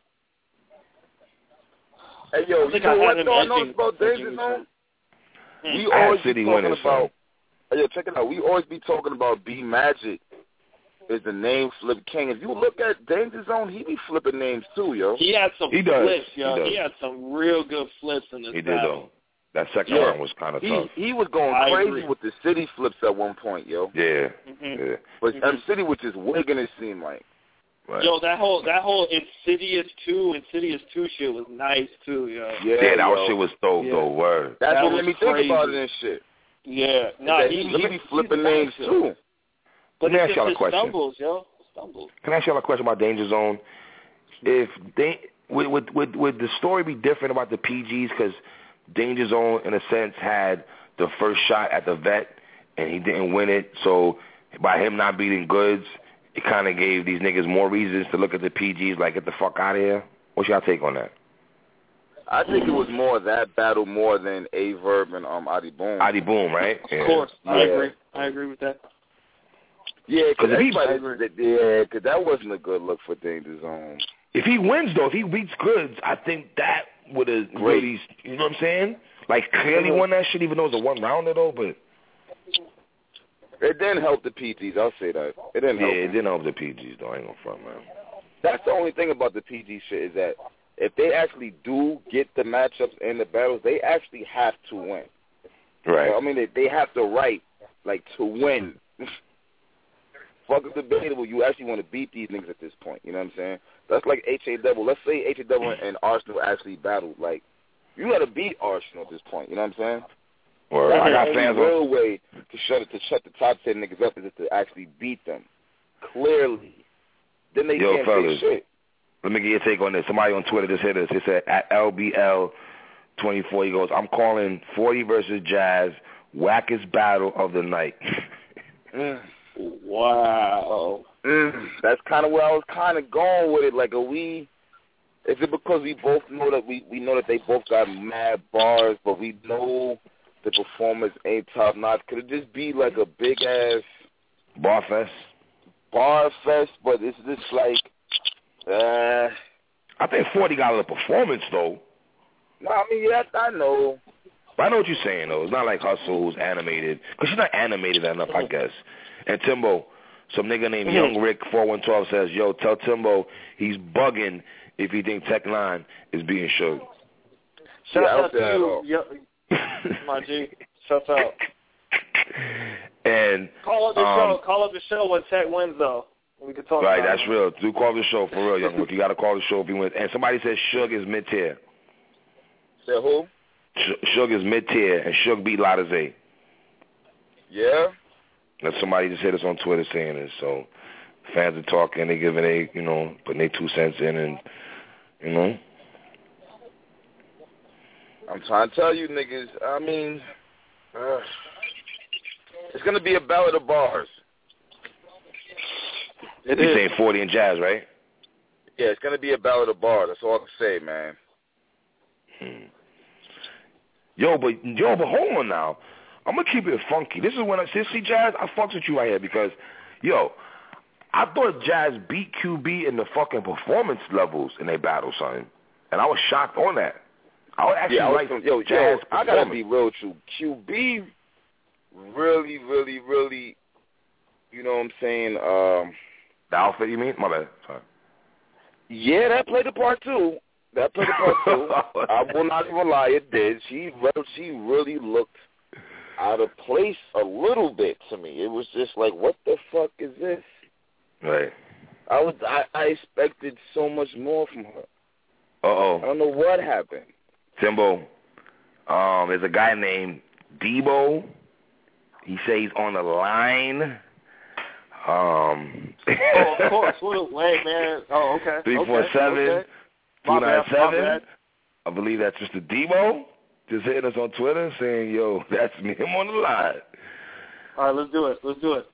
Hey yo, I you know what I though I noticed about Danger Zone? Hmm. We I always had City be talking winning, about. son. Hey, yo, check it out. We always be talking about B Magic is the name flip king. If you look at Danger Zone, he be flipping names too, yo. He had some he does. flips, yo. He, does. He had some real good flips in this He battle. did though. That second yeah. round was kind of he, tough. He was going I crazy agree. with the City flips at one point, yo. Yeah. Mm-hmm. Yeah. But Mm-hmm. M City was just wigging it seemed like. Right. Yo, that whole that whole Insidious two Insidious two shit was nice too, yo. Yeah, yeah that yo. shit was dope Yeah. though. Word. That's That what was made me crazy. think about it and shit. Yeah, nah, That he, he, he be flipping he's names nice, too. But Let me it's ask just y'all a his question. stumbles, yo, stumbles. Can I ask y'all a question about Danger Zone? If they would would would, would the story be different about the P Gs because Danger Zone in a sense had the first shot at the vet and he didn't win it, so by him not beating Goods, it kind of gave these niggas more reasons to look at the P Gs like get the fuck out of here. What's y'all take on that? I think it was more that battle more than A Verb and um Adi Boom. Adi Boom, right? Of Yeah. course, I Yeah. agree. I agree with that. Yeah, because Cause if he- everybody, yeah, because that wasn't a good look for Danger Zone. If he wins though, if he beats Goods, I think that would have really, you know what I'm saying? Like clearly Mhm. won that shit, even though it was a one rounder though. But It didn't help the P Gs. I'll say that. It didn't yeah, help. it them. didn't help the P Gs though. I ain't gonna front, man. That's the only thing about the P G shit is that if they actually do get the matchups and the battles, they actually have to win. Right. I mean, they, they have the right, like, to win. Fuck is debatable. You actually want to beat these niggas at this point. You know what I'm saying? That's like H A Double. Let's say H A Double and Arsenal actually battled. Like, you got to beat Arsenal at this point. You know what I'm saying? Word. That's I got the fans only on. real way to shut it to shut the top ten niggas up is to actually beat them. Clearly. Then they Yo, can't fellas. say shit. Let me get your take on this. Somebody on Twitter just hit us. He said at L B L twenty-four, he goes, I'm calling forty versus Jazz wackest battle of the night. Mm. Wow. Mm. That's kind of where I was kind of going with it. Like, are we? Is it because we both know that we we know that they both got mad bars, but we know the performance ain't top notch? Could it just be like a big ass Bar fest? bar fest? But it's just like, uh, I think forty got a little performance though. no, I mean, yeah, I know. But I know what you're saying, though. It's not like Hustle who's animated. Because she's not animated enough, I guess. And Timbo, some nigga named mm-hmm. Young Rick four one one two says, yo, tell Timbo he's bugging if he think Tech Nine is being showed. Shout yeah, out to you, yo, my G. Shout out. And call up the um, show. Call up the show when Tech wins, though. We can talk. Right, about that's it. real. Do call the show for real, Young Rick. You got to call the show if he wins. And somebody says Suge is mid tier. Say who? Suge is mid tier, and Suge beat Lotta Zay. Yeah. And somebody just hit us on Twitter saying this. So fans are talking, they giving they, you know, putting their two cents in, and you know. I'm trying to tell you niggas, I mean, uh, it's going to be a ballad of bars. It You're is. saying forty and Jazz, right? Yeah, it's going to be a ballad of bars. That's all I can say, man. Hmm. Yo, but yo, but hold on now. I'm going to keep it funky. This is when I see Jazz, I fucks with you right here because, yo, I thought Jazz beat Q B in the fucking performance levels in their battle, son. And I was shocked on that. I would actually yeah, I like was, yo, Jazz yo, I gotta be real true. Q B really, really, really, you know what I'm saying? Um, the outfit, you mean? My bad. Sorry. Yeah, that played a part too. That played a part too. I will not even lie, it did. She she really looked out of place a little bit to me. It was just like, what the fuck is this? Right. I was I, I expected so much more from her. Uh oh. I don't know what happened. Timbo, um, there's a guy named Debo. He says he's on the line. Um, oh, of course. Wait, man. Oh, okay. Three four seven two nine seven. I believe that's Mister Debo. Just hitting us on Twitter saying, "Yo, that's me. I'm on the line." All right, let's do it. Let's do it.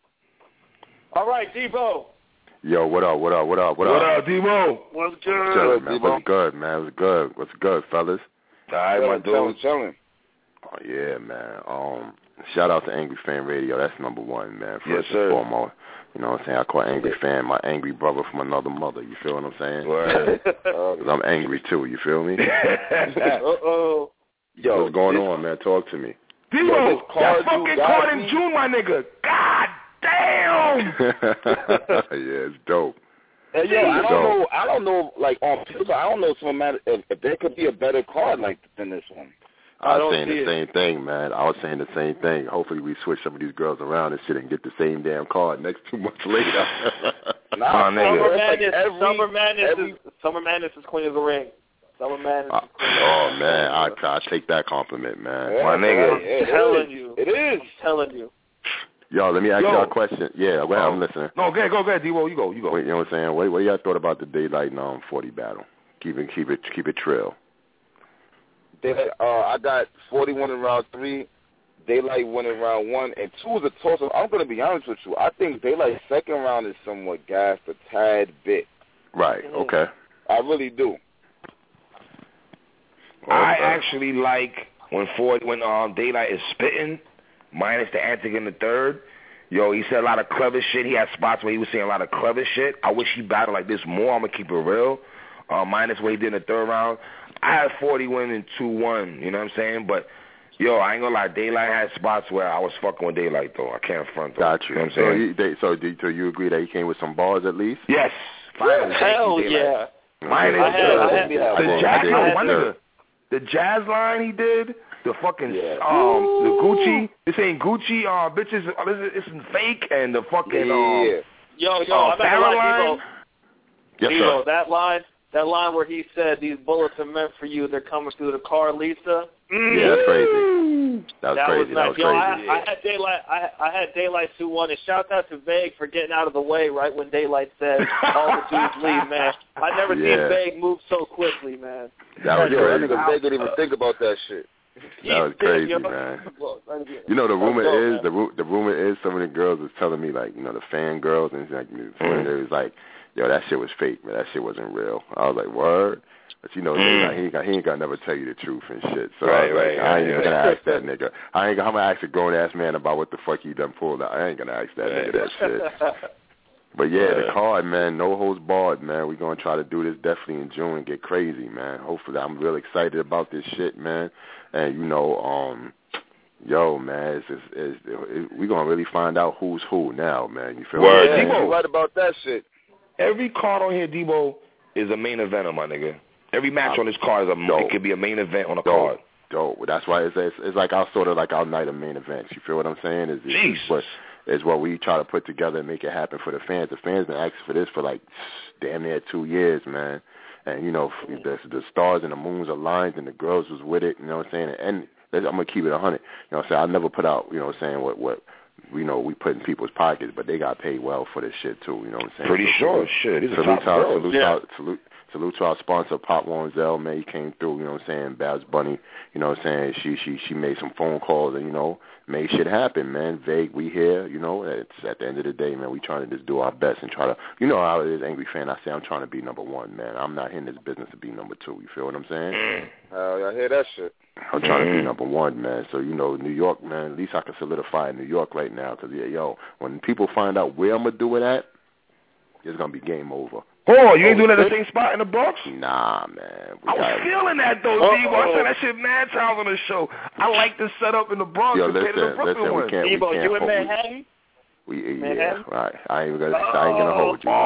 All right, Debo. Yo, what up, what up, what up, what, what up? up, Debo? What's good, good, man? Debo? What's good, man? What's good? What's good, fellas? All right, my dude. Chilling. Oh, yeah, man. Um, shout out to Angry Fan Radio. That's number one, man. First yes, and sir. foremost. You know what I'm saying? I call Angry Fan my angry brother from another mother. You feel what I'm saying? Right. Because I'm angry, too. You feel me? Uh-oh. Yo, what's going on, man? Talk to me. Debo, that fucking card in June, my nigga. God damn. Yeah, it's dope. Hey, yo, I don't know. I don't know. Like on paper, I don't know if, if, if there could be a better card like than this one. I was saying the it. same thing, man. I was saying the same thing. Hopefully, we switch some of these girls around and shit and get the same damn card next two months later. nah, oh, Summer Madness. Like every, Summer Madness every, is Summer Madness is Queen of the Ring. Summer Madness. Uh, is Queen oh of the man, I I take that compliment, man. Yeah, my nigga, I'm it telling is. you, it is. I'm telling you. Yo, let me ask Yo. y'all a question. Yeah, well, I'm listening. No, go ahead, go ahead, Debo. You go, you go. Wait, you know what I'm saying? What, what y'all thought about the Daylight and um, forty battle? Keep it, keep it, keep it trill. Daylight, uh, I got forty-one in round three. Daylight won in round one, and two was a toss-up. I'm going to be honest with you. I think Daylight's second round is somewhat gassed a tad bit. Right. Mm-hmm. Okay. I really do. Well, I uh, actually like when Ford when um Daylight is spitting, minus the antic in the third. Yo, he said a lot of clever shit. He had spots where he was saying a lot of clever shit. I wish he battled like this more. I'm gonna keep it real. Uh, minus what he did in the third round. I had forty winning two one. You know what I'm saying? But yo, I ain't gonna lie. Daylight had spots where I was fucking with Daylight though. I can't front though. Got you. You know what I'm so, saying? you, they, so, do, so you agree that he came with some bars at least? Yes. Finally, Hell yeah. Minus I had, I had, the, I the had, jazz, I yo, had, my nigga, the jazz line he did, the fucking Yeah. um, the Gucci. This ain't Gucci. Uh, bitches, uh, this is, this is fake, and the fucking Yeah. um, yo, yo, uh, I'm not gonna lie, Debo. Yes, Debo, sir. that line, that line where he said, "These bullets are meant for you. They're coming through the car, Lisa." Mm. Yeah, that's crazy. That was that crazy. Was nice. That was yo, crazy. I, I had Daylight. I, I had Daylight two one, and shout out to Vague for getting out of the way right when Daylight said all the dudes leave. Man, I never Yeah. seen Vague move so quickly, man. That was Yo, crazy. that nigga Vague didn't even think about that shit. That was crazy, man. You know, the rumor is the ru- the rumor is some of the girls was telling me, like, you know, the fan girls and like some of them was like, yo, that shit was fake, man. That shit wasn't real. I was like, word. But you know, Mm. like, he ain't got, he ain't got never tell you the truth and shit. So Right, I was like, right, I ain't right, even right. gonna ask that nigga. I ain't. I'm gonna ask a grown ass man about what the fuck he done pulled out. I ain't gonna ask that Right. nigga that shit. But yeah, yeah, the card, man, no holds barred, man. We're gonna try to do this definitely in June and get crazy, man. Hopefully, I'm real excited about this shit, man. And you know, um, yo, man, it's, it's, it's, it's, we're gonna really find out who's who now, man. You feel me? Yeah, Debo. you right about that shit. Every card on here, Debo, is a main event, my nigga. Every match on this card is a Dope. it could be a main event on a Dope. card. Dope. That's why it's, it's it's like our sort of like our night of main events. You feel what I'm saying? Is Jesus. What, is what we try to put together and make it happen for the fans. The fans been asking for this for like damn near two years, man. And, you know, the, the stars and the moons aligned and the girls was with it, you know what I'm saying? And I'm going to keep it one hundred. You know what I'm saying? I never put out, you know what I'm saying, what, what you know, we put in people's pockets, but they got paid well for this shit, too, you know what I'm saying? Pretty so, sure. Shit, these are top to our, girls. salute, Yeah. our, salute, salute to our sponsor, Pop Wanzel, man. He came through, you know what I'm saying? Babs Bunny, you know what I'm saying? She, she, she made some phone calls and, you know, made shit happen, man. Vague, we here, you know. It's at the end of the day, man. We trying to just do our best and try to, you know how it is, Angry Fan. I say I'm trying to be number one, man. I'm not in this business to be number two. You feel what I'm saying? Hell, y'all hear that shit? I'm trying to be number one, man. So, you know, New York, man, at least I can solidify in New York right now because, yeah, yo, when people find out where I'm going to do it at, it's going to be game over. Oh, you ain't doing it at the same spot in the Bronx? Nah, man. We I was gotta, feeling that, though, Debo. I said that shit mad times on the show. I like the setup in the Bronx yo, compared to the listen, Brooklyn listen, one. we can't, Debo, we can't you in hold, Manhattan? We, we Manhattan? yeah, right. I ain't gonna, I ain't gonna hold you, my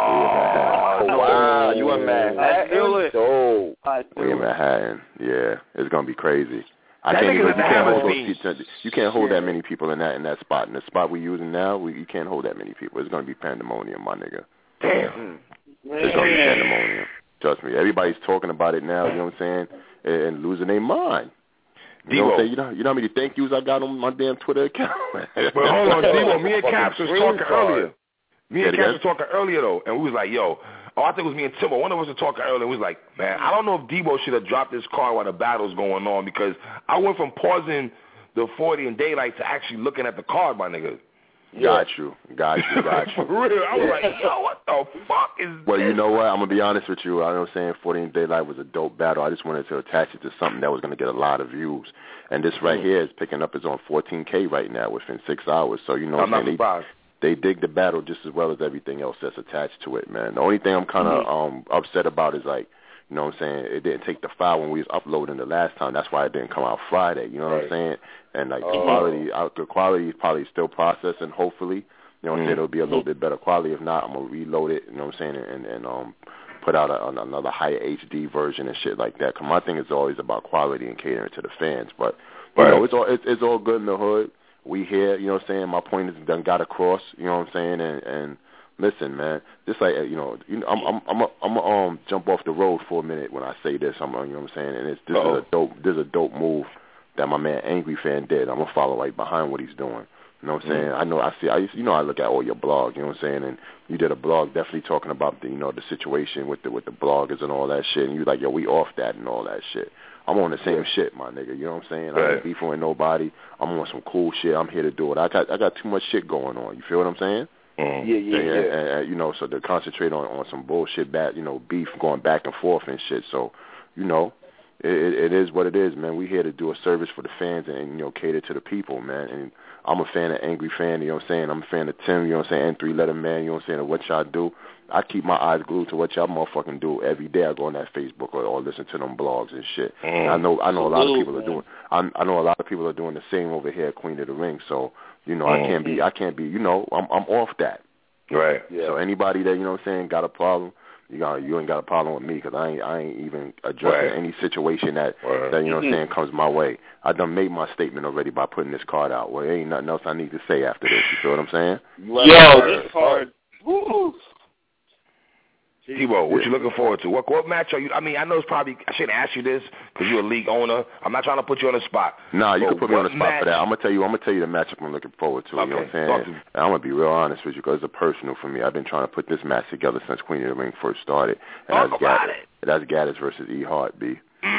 Oh, nigga. We in Manhattan. wow, you in Manhattan? I feel it. Dope. I We feel in it. Manhattan. Yeah, it's gonna be crazy. I That can't nigga's even. in You the can't hold Hammer those Beans. people. You can't hold that many people in that in that spot. In the spot we using now, we you can't hold that many people. It's gonna be pandemonium, my nigga. Damn. It's gonna be pandemonium. Trust me. Everybody's talking about it now. You know what I'm saying? And, and losing their mind. You know what I'm saying? You know, you know how many thank yous I got on my damn Twitter account? But hold on, Debo. Me and Fucking Caps was green talking card. earlier. Me and Say it Caps again? was talking earlier, though, and we was like, yo, oh, I think it was me and Timbo. One of us was talking earlier, and we was like, man, I don't know if Debo should have dropped this card while the battle's going on because I went from pausing the forty and Daylight to actually looking at the card, my nigga. Got you. Got you. Got you. For real. I was like, yo, what the fuck is Well, this? you know what? I'm going to be honest with you. I know what I'm saying forty and Daylight was a dope battle. I just wanted to attach it to something that was going to get a lot of views. And this right here is picking up. It's on fourteen K right now within six hours. So, you know what I'm I'm not saying? surprised. They, they dig the battle just as well as everything else that's attached to it, man. The only thing I'm kind of Mm-hmm. um, upset about is, like, you know what I'm saying, it didn't take the file when we was uploading the last time. That's why it didn't come out Friday. You know what Right. I'm saying? And, like, the Oh. quality, uh, the quality is probably still processing, hopefully. You know what I'm Mm. saying? It'll be a little bit better quality. If not, I'm going to reload it, you know what I'm saying, and, and um, put out a, another higher H D version and shit like that. Because my thing is always about quality and catering to the fans. But, you Right. know, it's all, it's, it's all good in the hood. We here, you know what I'm saying? My point is done got across, you know what I'm saying? And, and listen, man, just like, you know, you know I'm I'm I'm I'm gonna um, jump off the road for a minute when I say this. I'm, you know what I'm saying? And it's, this Uh-oh. is a dope, this is a dope move that my man Angry Fan did. I'm gonna follow right behind what he's doing. You know what I'm saying? Mm. I know, I see, I used, you know, I look at all your blogs, you know what I'm saying? And you did a blog definitely talking about the, you know, the situation with the with the bloggers and all that shit. And you like, yo, we off that and all that shit. I'm on the same yeah. shit, my nigga. You know what I'm saying? Right. I ain't beefing with nobody. I'm on some cool shit. I'm here to do it. I got I got too much shit going on. You feel what I'm saying? Mm. Yeah, yeah, and, yeah. And, and, you know, so to concentrate on, on some bullshit, back, you know, beef going back and forth and shit. So, you know, it, it, it is what it is, man. We here to do a service for the fans and, you know, cater to the people, man. And I'm a fan of Angry Fan, you know what I'm saying? I'm a fan of Tim, you know what I'm saying? And Three Letter Man, you know what I'm saying? And what y'all do. I keep my eyes glued to what y'all motherfucking do every day. I go on that Facebook or, or listen to them blogs and shit. Mm. And I know I know a lot of people man. are doing. I, I know a lot of people are doing the same over here at Queen of the Ring. So you know Mm. I can't be I can't be you know I'm I'm off that. Right. Yeah. So anybody that you know what I'm saying got a problem, you got you ain't got a problem with me because I ain't I ain't even addressing Right. any situation that Right. that you know Mm-hmm. what I'm saying comes my way. I done made my statement already by putting this card out. Well, there ain't nothing else I need to say after this. You feel what I'm saying? Yo, this card. Woo. Debo, what Yeah. you looking forward to? What what match are you? I mean, I know it's probably I shouldn't ask you this because you're a league owner. I'm not trying to put you on the spot. Nah, you But can put me on the what spot match- for that. I'm gonna tell you. I'm gonna tell you the matchup I'm looking forward to. You know what I'm Okay, talk to saying? me. And I'm gonna be real honest with you because it's personal for me. I've been trying to put this match together since Queen of the Ring first started. And Talk that's about Gaddis. it. That's Gaddis versus E Hart, B.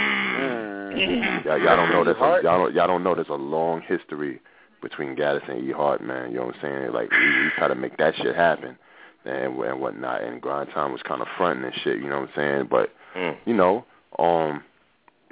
Mm. Y'all, y'all don't know there's a, Hart? y'all don't y'all don't know there's a long history between Gaddis and E Hart, man. You know what I'm saying? Like we, we try to make that shit happen and and whatnot. And Grind Time was kind of fronting and shit. You know what I'm saying? But Mm. you know, um,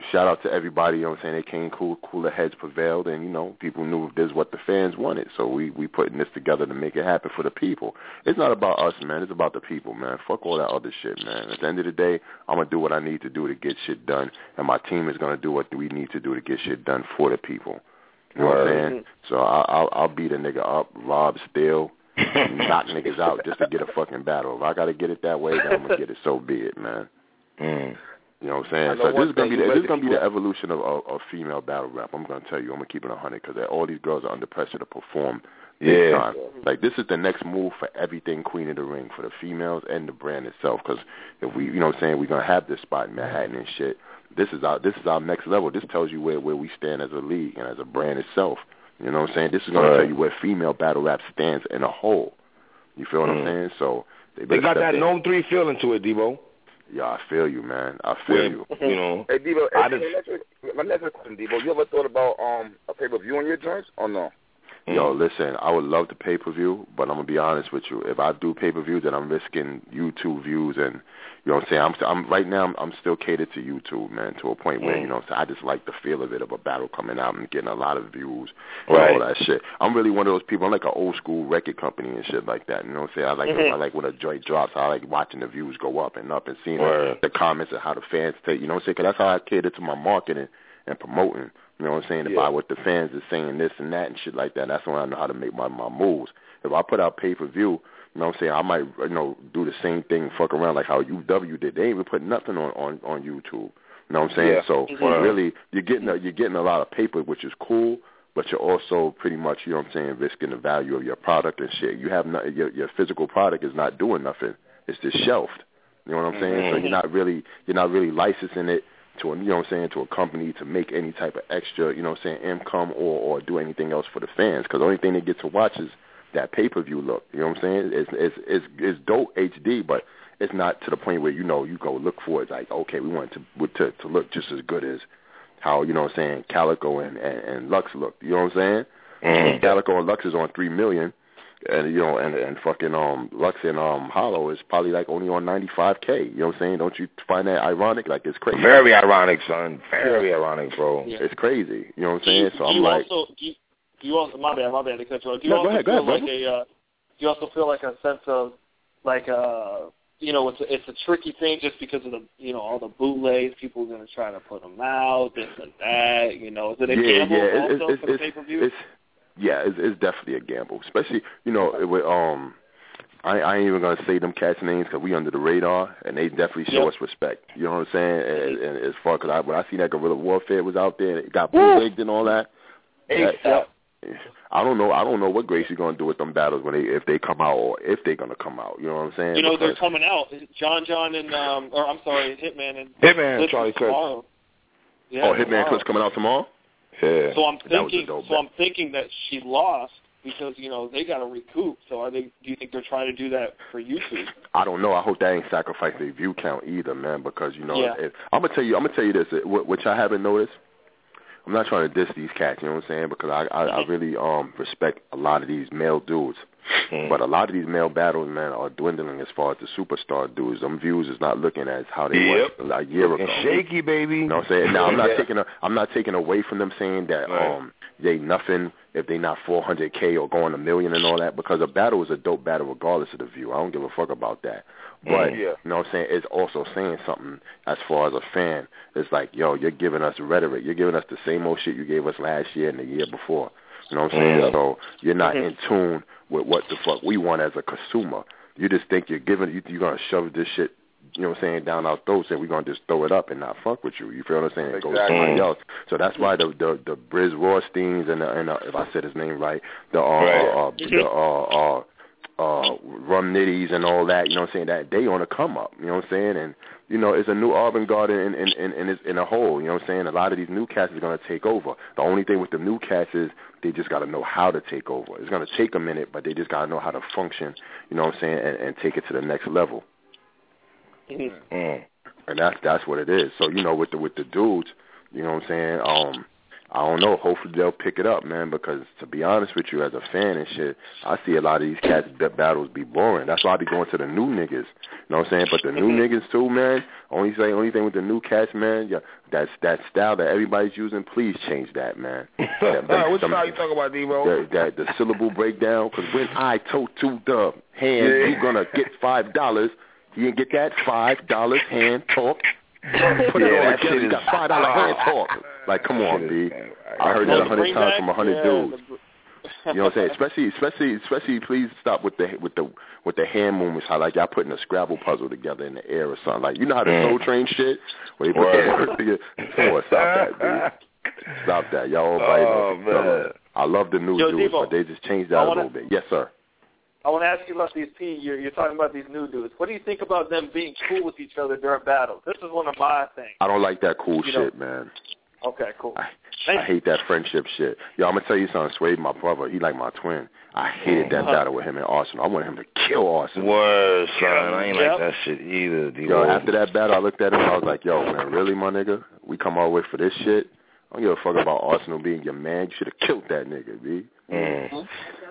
shout out to everybody, you know what I'm saying? They came cool, cooler heads prevailed, and, you know, people knew this is what the fans wanted. So we, we putting this together to make it happen for the people. It's not about us, man. It's about the people, man. Fuck all that other shit, man. At the end of the day, I'm going to do what I need to do to get shit done, and my team is going to do what we need to do to get shit done for the people. You know what I'm saying? So I, I'll, I'll beat a nigga up, rob, steal, knock niggas out just to get a fucking battle. If I got to get it that way, then I'm going to get it. So be it, man. Mm. You know what I'm saying? So this is gonna be the, this is gonna be the evolution of, of, of female battle rap. I'm gonna tell you, I'm gonna keep it a hundred because all these girls are under pressure to perform. Yeah. Time. Like this is the next move for everything Queen of the Ring for the females and the brand itself. Because if we, you know what I'm saying, we're gonna have this spot in Manhattan and shit. This is our this is our next level. This tells you where where we stand as a league and as a brand itself. You know what I'm saying? This is gonna right. tell you where female battle rap stands in a whole. You feel what mm. I'm saying? So they, they got that Gnome three feeling to it, Debo. Yeah, I feel you, man. I feel yeah, you. You know, hey, Debo. I hey, just, my next question, Debo. You ever thought about um a pay per view on your joints or no? Yo, listen, I would love to pay per view, but I'm gonna be honest with you. If I do pay per view, then I'm risking YouTube views, and you know what I'm saying. I'm, st- I'm right now. I'm, I'm still catered to YouTube, man, to a point where mm. you know so I just like the feel of it of a battle coming out and getting a lot of views and right. all that shit. I'm really one of those people. I'm like an old school record company and shit like that. You know what I'm saying? I like mm-hmm. I like when a joint drops. I like watching the views go up and up and seeing right. the, the comments and how the fans take. You know what I'm saying? Because that's how I cater to my marketing and promoting. You know what I'm saying? If yeah. I what the fans is saying this and that and shit like that, that's when I know how to make my, my moves. If I put out pay-per-view, you know what I'm saying, I might, you know, do the same thing, fuck around like how U W did. They ain't even put nothing on, on, on YouTube. You know what I'm saying? Yeah. So mm-hmm. really, you're getting a, you're getting a lot of paper, which is cool, but you're also pretty much, you know what I'm saying, risking the value of your product and shit. You have not, your, your physical product is not doing nothing. It's just shelved. You know what I'm saying? Mm-hmm. So you're not really, you're not really licensing it to a, you know what I'm saying, to a company to make any type of extra, you know what I'm saying, income or, or do anything else for the fans. Because the only thing they get to watch is that pay-per-view look. You know what I'm saying? It's, it's, it's, it's dope H D, but it's not to the point where, you know, you go look for it. It's like, okay, we want it to, to, to look just as good as how, you know what I'm saying, Calico and, and, and Lux look. You know what I'm saying? Mm-hmm. Calico and Lux is on three million. And, you know, and, and fucking um, Lux and um, Hollow is probably, like, only on ninety-five K. You know what I'm saying? Don't you find that ironic? Like, it's crazy. Very ironic, son. Very ironic, bro. Yeah. It's crazy. You know what I'm saying? Do, so do I'm you like... Also, do, you, do you also... My bad, my bad to cut you off. Do you no, also go ahead, feel go ahead, like a... Uh, do you also feel like a sense of, like, uh, you know, it's a, it's a tricky thing just because of the, you know, all the bootlegs. People are going to try to put them out, this and that. You know, is it a yeah, gamble yeah, also it's, it's, for the it's, pay-per-view? It's, yeah, it's, it's definitely a gamble. Especially, you know, it, with, um... I, I ain't even gonna say them cats' names because we under the radar, and they definitely show yep. us respect. You know what I'm saying? And, and as far as I, when I see that Guerrilla Warfare was out there, and it got bootlegged and all that. that, that I don't know. I don't know what Gracie's gonna do with them battles when they if they come out or if they're gonna come out. You know what I'm saying? You know because, they're coming out. John John and um, or I'm sorry, Hitman and Hitman Charlie Clips. Yeah, oh, Hitman Clips coming out tomorrow. Yeah. So I'm thinking. So bet. I'm thinking that she lost. Because, you know, they got to recoup. So are they? Do you think they're trying to do that for YouTube? I don't know. I hope that ain't sacrifice their view count either, man. Because, you know, yeah. if, I'm gonna tell you, I'm gonna tell you this, which I haven't noticed. I'm not trying to diss these cats, you know what I'm saying? Because I, I, I really um respect a lot of these male dudes. Mm. But a lot of these male battles, man, are dwindling as far as the superstar dudes. Them views is not looking as how they yep. were a year ago. Shaky, baby. You know what I'm saying? Now I'm not taking a, I'm not taking away from them saying that right. um they nothing if they not four hundred K or going a million and all that, because a battle is a dope battle regardless of the view. I don't give a fuck about that. But, mm, yeah. you know what I'm saying, it's also saying something as far as a fan. It's like, yo, you're giving us rhetoric. You're giving us the same old shit you gave us last year and the year before. You know what I'm saying? Mm. So you're not mm-hmm. in tune with what the fuck we want as a consumer. You just think you're giving, you, you're going to shove this shit, you know what I'm saying, down our throats, and we're going to just throw it up and not fuck with you. You feel what I'm saying? It exactly. goes to somebody else. So that's why the the, the Briz Rothsteins and, the, and the, if I said his name right, the uh, right. uh, uh the uh, uh uh Rum Nitties and all that, you know what I'm saying, that they on a come up, you know what I'm saying? And, you know, it's a new Auburn Garden in in, in, in, in a whole, you know what I'm saying? A lot of these new cats is going to take over. The only thing with the new cats is they just got to know how to take over. It's going to take a minute, but they just got to know how to function, you know what I'm saying, and, and take it to the next level. Mm. And that's that's what it is. So, you know, with the with the dudes, you know what I'm saying, um, I don't know. Hopefully they'll pick it up, man, because to be honest with you, as a fan and shit, I see a lot of these cats' battles be boring. That's why I be going to the new niggas. You know what I'm saying? But the new niggas too, man, only say only thing with the new cats, man, yeah, that's that style that everybody's using, please change that, man. that, that, what some, style you talking about, D-Ro? That, that, the syllable breakdown, because when I told to the hand, yeah. you going to get five dollars, you didn't get that five dollars hand talk. Put yeah, it all that together, shit you got five dollar hand talk. Like, come on, B. I heard that a hundred times from a hundred yeah, dudes. The... You know what I'm saying? Especially, especially, especially. Please stop with the with the with the hand movements. How like y'all putting a Scrabble puzzle together in the air or something. Like you know how the Soul Train shit where you put the words together. Come on, stop that, B. Stop that, y'all. Oh, man. I love the new Yo, dudes, Devo, but they just changed that wanna... a little bit. Yes, sir. I want to ask you about these P. You're, you're talking about these new dudes. What do you think about them being cool with each other during battles? This is one of my things. I don't like that cool you shit, know. man. Okay, cool. I, I hate that friendship shit. Yo, I'm gonna tell you something. Swade, my brother, he like my twin. I hated that uh-huh. battle with him and Arsenal. I wanted him to kill Arsenal. Word, son. I ain't yep. like that shit either. D- yo, after that battle, I looked at him. I was like, yo, man, really, my nigga? We come all the way for this shit? I don't give a fuck about Arsenal being your man. You should have killed that nigga, B. Mm.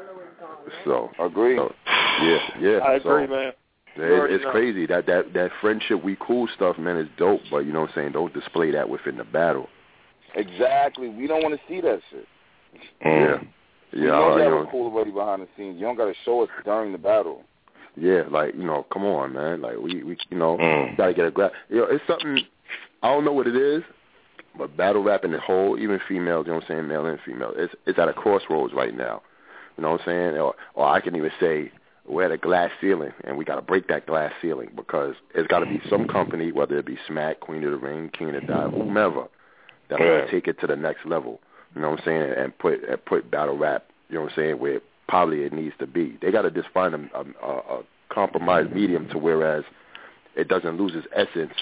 So, agree. So, yeah, yeah. I so, agree, man. It, it's know. crazy. That, that that friendship, we cool stuff, man, is dope. But, you know what I'm saying, don't display that within the battle. Exactly. We don't want to see that shit. Mm. Yeah. You Yeah, know you y'all know, were cool already behind the scenes. You don't got to show us during the battle. Yeah, like, you know, come on, man. Like, we, we you know, mm. got to get a grab. You know, it's something, I don't know what it is, but battle rap in the whole, even females, you know what I'm saying, male and female, it's, it's at a crossroads right now. You know what I'm saying? Or, or I can even say we're at a glass ceiling, and we got to break that glass ceiling because it's got to be some company, whether it be Smack, Queen of the Ring, King of the Dive, whomever, that's going to take it to the next level. You know what I'm saying? And put and put battle rap, you know what I'm saying, where probably it needs to be. They got to just find a, a, a compromised medium to whereas it doesn't lose its essence,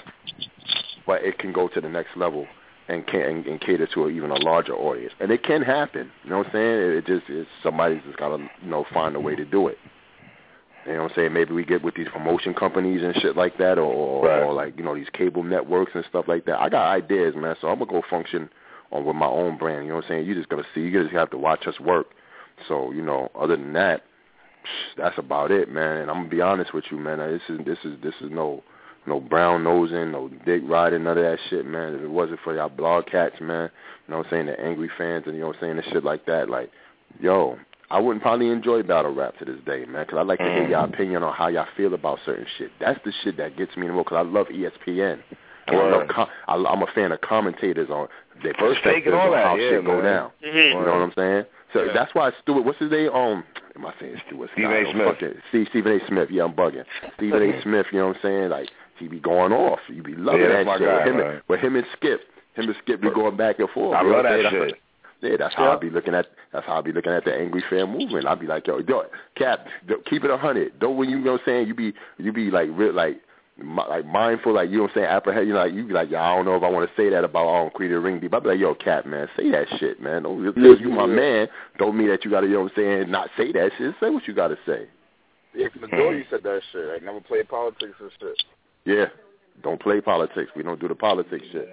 but it can go to the next level and can and, and cater to a, even a larger audience. And it can happen. You know what I'm saying? It, it just it's somebody's just got to you know find a way to do it. You know what I'm saying? Maybe we get with these promotion companies and shit like that, or, or, right. or like you know these cable networks and stuff like that. I got ideas, man. So I'm gonna go function on with my own brand. You know what I'm saying? You just gotta see. You just have to watch us work. So you know, other than that, that's about it, man. And I'm gonna be honest with you, man. This is this is this is no no brown nosing, no dick riding, none of that shit, man. If it wasn't for y'all blog cats, man, you know what I'm saying, the angry fans and you know what I'm saying, and shit like that, like, yo, I wouldn't probably enjoy battle rap to this day, man, because I like to hear y'all opinion on how y'all feel about certain shit. That's the shit that gets me in the mood, because I love E S P N. And I love com- I, I'm a fan of commentators on their perspectives on how yeah, shit man. go down. Mm-hmm. You know what I'm saying? So yeah. that's why Stewart, what's his name? Um, am I saying Stewart? Stephen A. Smith. Steve, Stephen A. Smith, yeah, I'm bugging. Stephen A. Smith, you know what I'm saying? Like, he be going off. You be loving yeah, that my shit. guy, with, him man. and, with him and Skip. Him and Skip be going back and forth. I you know love that that's shit. Yeah, that's how yeah. I be looking at. That's how I be looking at the angry fan movement. I be like, yo, yo, Cap, keep it a hundred. Don't when you, you know what I'm saying, you be you be like real like like mindful, like you know what I'm saying, apprehension. You know, like you be like, yeah, I don't know if I want to say that about um Queen of the Ring. But I be like, yo, Cap, man, say that shit, man. Don't yeah, you my yeah. man. Don't mean that you got to, you know what I'm saying, not say that shit. Say what you got to say. Yeah, from the door you said that shit. Like never play politics and shit. Yeah, don't play politics. We don't do the politics shit.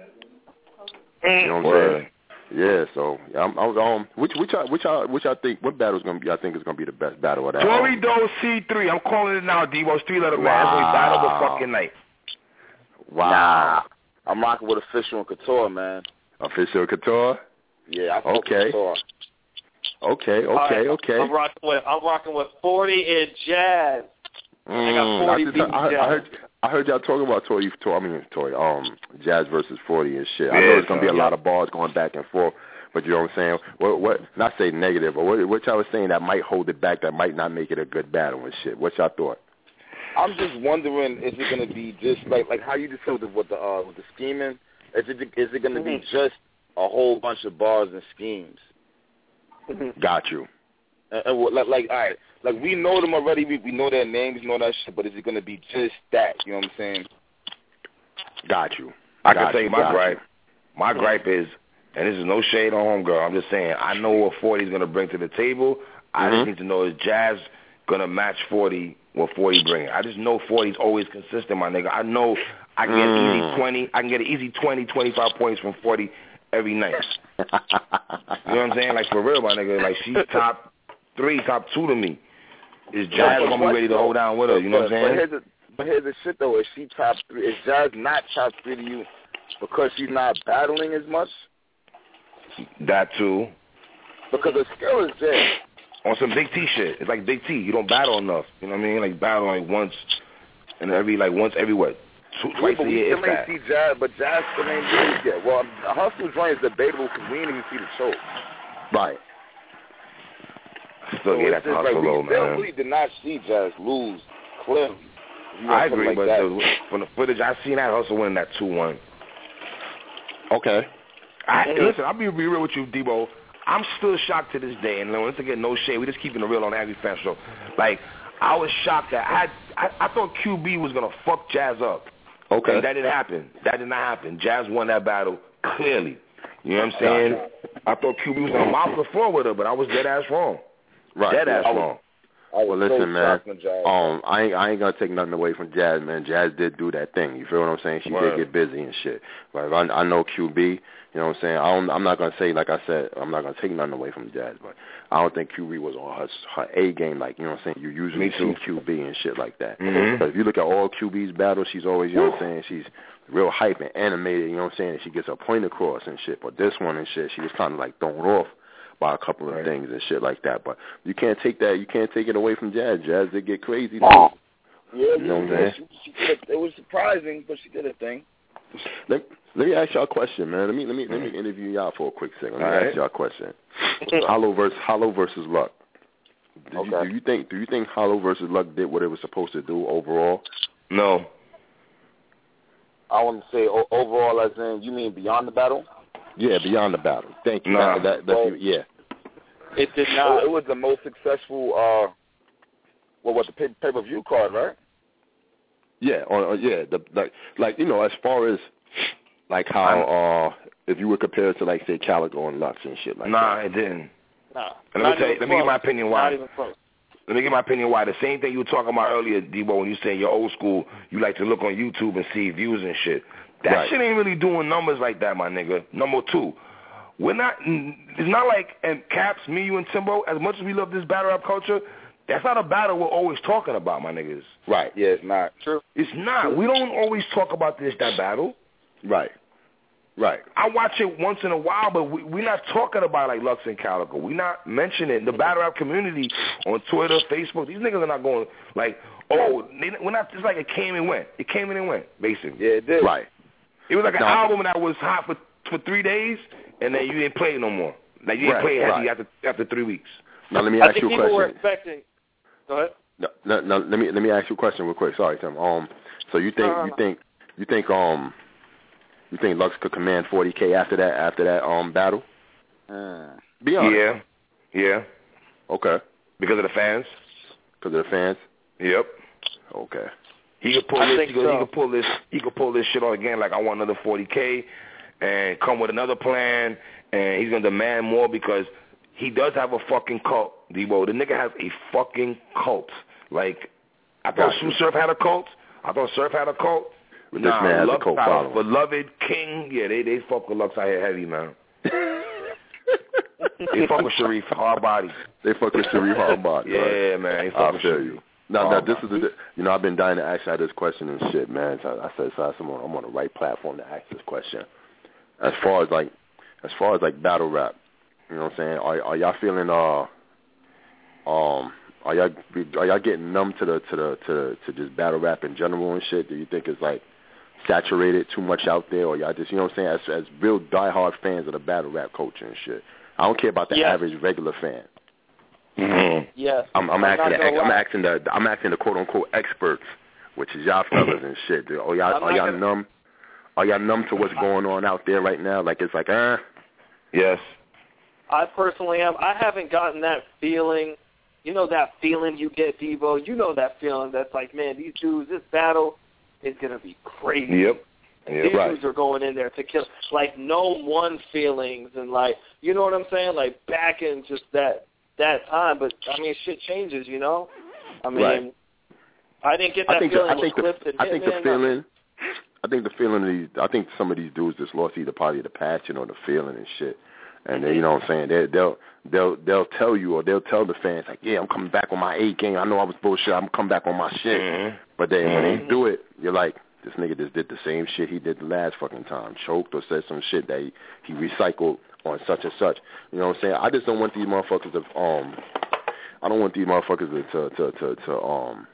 You know what I'm Word. saying? Yeah, so I'm, I was um, which which I which I which I think what battle's gonna be? I think is gonna be the best battle of that. Tory Doe C three. I'm calling it now. D-Bo's three letter man. That's what we battle the fucking night. Wow. Nah, I'm rocking with Official and Couture, man. Official and Couture. Yeah, I fuck okay. with Couture. Okay, okay, right, okay. I'm rocking with I'm rocking with forty and Jazz. Mm, I got forty I, just, I, Jazz. I heard I heard y'all talking about Tory, Tory I mean Tory, um, Jazz versus forty and shit. Yeah, I know there's gonna be a yeah. lot of bars going back and forth. But you know what I'm saying? What, what? Not say negative, but what, what y'all was saying that might hold it back, that might not make it a good battle and shit. What y'all thought? I'm just wondering, is it going to be just like like how you just said with the uh, with the scheming? Is it is it going to be just a whole bunch of bars and schemes? Got you. And, and what, like like all right, like we know them already. We we know their names, we know that shit. But is it going to be just that? You know what I'm saying? Got you. I Got can tell you my gripe. You. My gripe is. And this is no shade on homegirl. I'm just saying, I know what forty's going to bring to the table. I mm-hmm. just need to know, is Jazz going to match forty, what forty bring? I just know forty's always consistent, my nigga. I know I can get mm. easy twenty. I can get an easy twenty, twenty-five points from forty every night. You know what I'm saying? Like, for real, my nigga. Like, she's top three, top two to me. Is Jazz going to be ready to hold down with her? You know what I'm saying? But here's the, but here's the shit, though. Is she top three? Is Jazz not top three to you because she's not battling as much? That, too. Because the skill is there. On some Big T shit. It's like Big T. You don't battle enough. You know what I mean? Like, battle like once, and every, like, once every, what? Two, yeah, twice but a we year, still ain't see Jazz, but Jazz still ain't lose yet. Well, the Hustle joint is debatable because we didn't even see the show. Right. Still so get that to Hustle, like, though, we still man. really did not see Jazz lose, clearly. I agree, like but that. the, from the footage, I seen that Hustle winning that two one. Okay. I, listen, I'll be, be real with you, Debo. I'm still shocked to this day, and let's get no shade. We just keeping it real on every fan show. Like, I was shocked that I I, I thought Q B was gonna fuck Jazz up. Okay. And that didn't happen. That did not happen. Jazz won that battle clearly. You know what I'm saying? I thought Q B was gonna mop the floor with her, but I was dead ass wrong. Right. Dead ass I was, wrong. I was well, listen, so man. Jazz, um, I ain't, I ain't gonna take nothing away from Jazz, man. Jazz did do that thing. You feel what I'm saying? She Word. did get busy and shit. But I, I know Q B. You know what I'm saying? I don't, I'm not gonna say, like I said, I'm not gonna take nothing away from Jazz, but I don't think Q B was on her her A game. Like, you know what I'm saying? You usually see Q B and shit like that. Mm-hmm. But if you look at all Q B's battles, she's always, you know what I'm saying? She's real hype and animated. You know what I'm saying? She gets her point across and shit. But this one and shit, she was kind of like thrown off by a couple of right. things and shit like that. But you can't take that. You can't take it away from Jazz. Jazz did get crazy. Yeah, you know what I'm saying? She, she did it, it was surprising, but she did a thing. Let, let me ask y'all a question, man. Let me let me let me interview y'all for a quick second. Let me All ask right. y'all a question. Hollow versus Hollow versus Luck. Did Okay. you, do you think do you think Hollow versus Luck did what it was supposed to do overall? No. I want to say o- overall, as in, you mean beyond the battle? Yeah, beyond the battle. Thank you. Nah. That, that, that's, Well, yeah. It did not. It was the most successful, uh, well, what, the pay- pay-per-view card, right? Yeah, or, or yeah, the, like like you know, as far as like how uh if you would compare it to like say Calico and Lux and shit like nah, that. it didn't. Nah. And let me tell you, let me give my opinion why. Not even close. Let me give my opinion why. The same thing you were talking about earlier, Debo, when you say you're old school, you like to look on YouTube and see views and shit. That Right. shit ain't really doing numbers like that, my nigga. Number two, we're not, it's not like, and Caps, me, you, and Timbo, as much as we love this battle rap culture, that's not a battle we're always talking about, my niggas. Right. Yeah, it's not. True. It's not. We don't always talk about this, that battle. Right. Right. I watch it once in a while, but we, we're not talking about like Lux and Calico. We're not mentioning it. The battle rap community on Twitter, Facebook, these niggas are not going like, oh, they, we're not, it's like it came and went. It came in and went, basically. Yeah, it did. Right. It was like an No. album that was hot for for three days, and then you didn't play it no more. Like, you didn't Right, play it heavy right. after after three weeks. Now let me I ask think you a people question. were expecting. Go ahead. No, no, no, let me let me ask you a question real quick. Sorry, Tim. Um, so you think Uh, you think you think um you think Lux could command forty K after that after that um battle? Mm. Be honest. Yeah, yeah. Okay. Because of the fans. Because of the fans. Yep. Okay. He could pull I this. think He could, so. he could pull this. He could pull this shit off again. Like, I want another forty K, and come with another plan, and he's gonna demand more because he does have a fucking cult, Debo. The nigga has a fucking cult. Like, I thought Gotcha. Sue Surf had a cult. I thought Surf had a cult. This Nah, man has Lux a cult got following. Beloved King. Yeah, they they fuck with Lux out here heavy, man. They fuck with Sharif hard body. They fuck with Sharif Hardbody. Yeah, right? man. They fuck I with feel Sharif. you. Now, now, this is Hardbody. the, you know, I've been dying to ask you this question and shit, man. So I said, so I'm on, I'm on the right platform to ask this question. As far as like, as far as like battle rap, you know what I'm saying? Are, are y'all feeling uh, um, are y'all are y'all getting numb to the to the to to just battle rap in general and shit? Do you think it's like saturated too much out there, or y'all just, you know what I'm saying? As as real diehard fans of the battle rap culture and shit, I don't care about the Yes. average regular fan. Mm-hmm. Yes. I'm, I'm, I'm asking not the, gonna I'm lie. asking the I'm asking the quote unquote experts, which is y'all fellas and shit. Are y'all I'm are not y'all gonna- numb? Are y'all numb to what's going on out there right now? Like it's like uh Yes. I personally am. I haven't gotten that feeling. You know that feeling you get, Devo? You know that feeling that's like, man, these dudes, this battle is going to be crazy. Yep. And Yep. these Right. dudes are going in there to kill. Like, no one feelings and, like, you know what I'm saying? Like, back in just that that time. But, I mean, shit changes, you know? I mean, Right. I didn't get that I think feeling the, I with think Cliff the and I think the Hitman, feeling I think the feeling of these I think some of these dudes just lost either part of the passion or the feeling and shit. And they, you know what I'm saying? They, they'll they'll they'll tell you or they'll tell the fans like, yeah, I'm coming back on my A game. I know I was bullshit. I'm coming back on my shit. Mm-hmm. But then mm-hmm. when they do it, you're like, this nigga just did the same shit he did the last fucking time. Choked or said some shit that he, he recycled on such and such. You know what I'm saying? I just don't want these motherfuckers to um I don't want these motherfuckers to to to, to, to um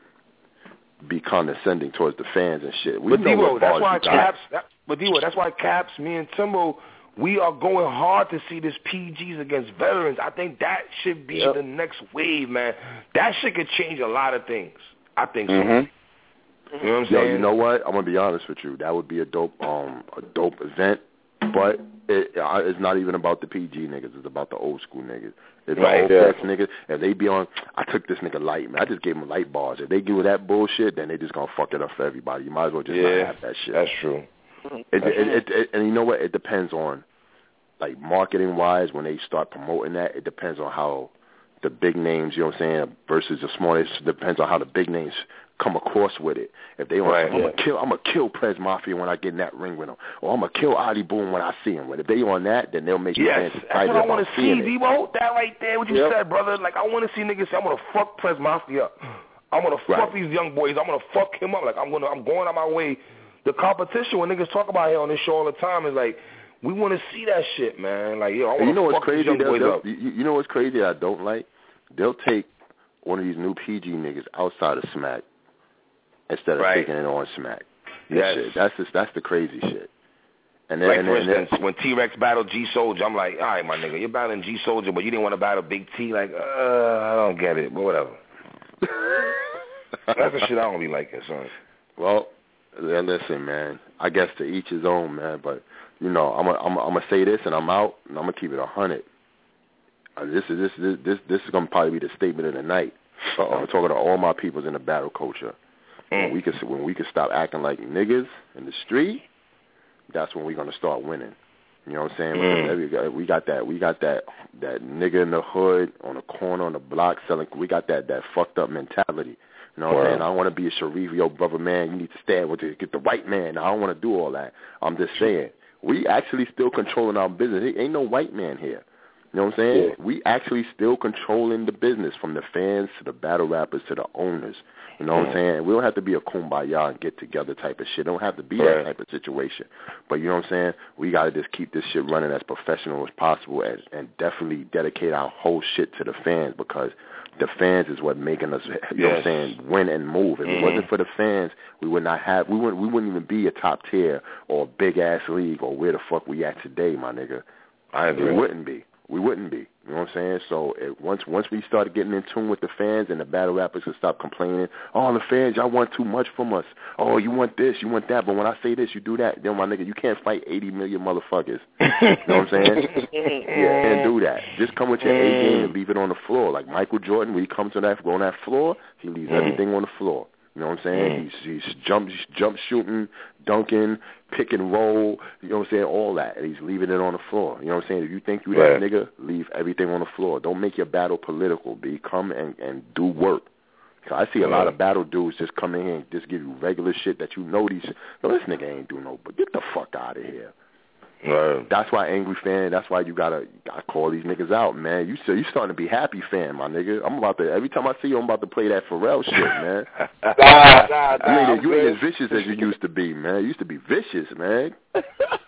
be condescending towards the fans and shit. We but know D-Wo, what that's why got. Caps that, but D-Wo, that's why Caps, me and Timbo, we are going hard to see this P Gs against veterans. I think that should be yep. the next wave, man. That shit could change a lot of things. I think so. Mm-hmm. You know what I'm Yo, saying? you know what? I'm gonna be honest with you. That would be a dope, um, a dope event. But it, it's not even about the P G niggas. It's about the old school niggas. If the right, old yeah. niggas, if they be on, I took this nigga light, man. I just gave him light bars. If they do that bullshit, then they just gonna fuck it up for everybody. You might as well just yeah, not have that shit. That's true. It, it, it, it, and you know what? It depends on, like, marketing wise, when they start promoting that, it depends on how the big names, you know what I'm saying, versus the small. It depends on how the big names come across with it. If they want, right, I'm yeah. gonna kill, I'm gonna kill Prez Mafia when I get in that ring with him, or I'm gonna kill Ali Boom when I see him. But if they on that, then they'll make yes, fans excited that's what I want to see, D-Bo. That right there, what you yep. said, brother. Like, I want to see niggas say, I'm gonna fuck Prez Mafia up. I'm gonna fuck right. these young boys. I'm gonna fuck him up. Like, I'm gonna, I'm going on my way. The competition, when niggas talk about it on this show all the time, is like, we want to see that shit, man. Like, yo, I want you know to fuck these young they'll, boys they'll, up. You, you know what's crazy? I don't like. They'll take one of these new P G niggas outside of Smack instead of right. taking it on Smack. Yes. Shit. That's just, that's the crazy shit. And then, like, and for then, instance, when T-Rex battled G-Soldier, I'm like, all right, my nigga, you're battling G-Soldier, but you didn't want to battle Big T. Like, uh, I don't get it, but whatever. That's the shit I don't be liking, son. Well, listen, man, I guess to each his own, man, but, you know, I'm going I'm to say this, and I'm out, and I'm going to keep it one hundred. Uh, this is this this this this is gonna probably be the statement of the night. Uh, I'm talking to all my peoples in the battle culture. Mm. When we can when we can stop acting like niggas in the street, that's when we're gonna start winning. You know what I'm saying? Mm. Because every, we got that we got that that nigga in the hood on the corner on the block selling. We got that that fucked up mentality. You know what wow. I'm saying? I don't want to be a Sharif, yo, brother, man. You need to stand with it, get the white man. I don't want to do all that. I'm just saying we actually still controlling our business. There ain't no white man here. You know what I'm saying? Yeah. We actually still controlling the business, from the fans to the battle rappers to the owners. You know what I'm saying? We don't have to be a kumbaya and get together type of shit. It don't have to be right. that type of situation. But you know what I'm saying? We got to just keep this shit running as professional as possible, and, and definitely dedicate our whole shit to the fans, because the fans is what making us, you yes. know what I'm saying, win and move. If mm-hmm. it wasn't for the fans, we would not have, we wouldn't, we wouldn't even be a top tier or a big ass league or where the fuck we at today, my nigga. I agree. We wouldn't be. We wouldn't be. You know what I'm saying? So it, once once we started getting in tune with the fans, and the battle rappers would stop complaining, oh, the fans, y'all want too much from us. Oh, you want this, you want that, but when I say this, you do that. Then, my nigga, you can't fight eighty million motherfuckers. You know what I'm saying? Yeah, can't do that. Just come with your A game and leave it on the floor. Like Michael Jordan, when he comes on that, on that floor, he leaves mm. everything on the floor. You know what I'm saying? Mm. He's he's jump jump shooting, dunking, pick and roll, you know what I'm saying, all that. And he's leaving it on the floor. You know what I'm saying? If you think you that right. nigga, leave everything on the floor. Don't make your battle political, B. Come and, and do work. So I see a lot of battle dudes just come in here and just give you regular shit that you know these, no, this nigga ain't doing no, but get the fuck out of here. Right. That's why Angry Fan, that's why you gotta, you gotta call these niggas out, man. You so you starting to be Happy Fan, my nigga. I'm about to, every time I see you, I'm about to play that Pharrell shit, man. nah, nah, nah, you ain't, you ain't as vicious as you used to be, man. You used to be vicious, man. But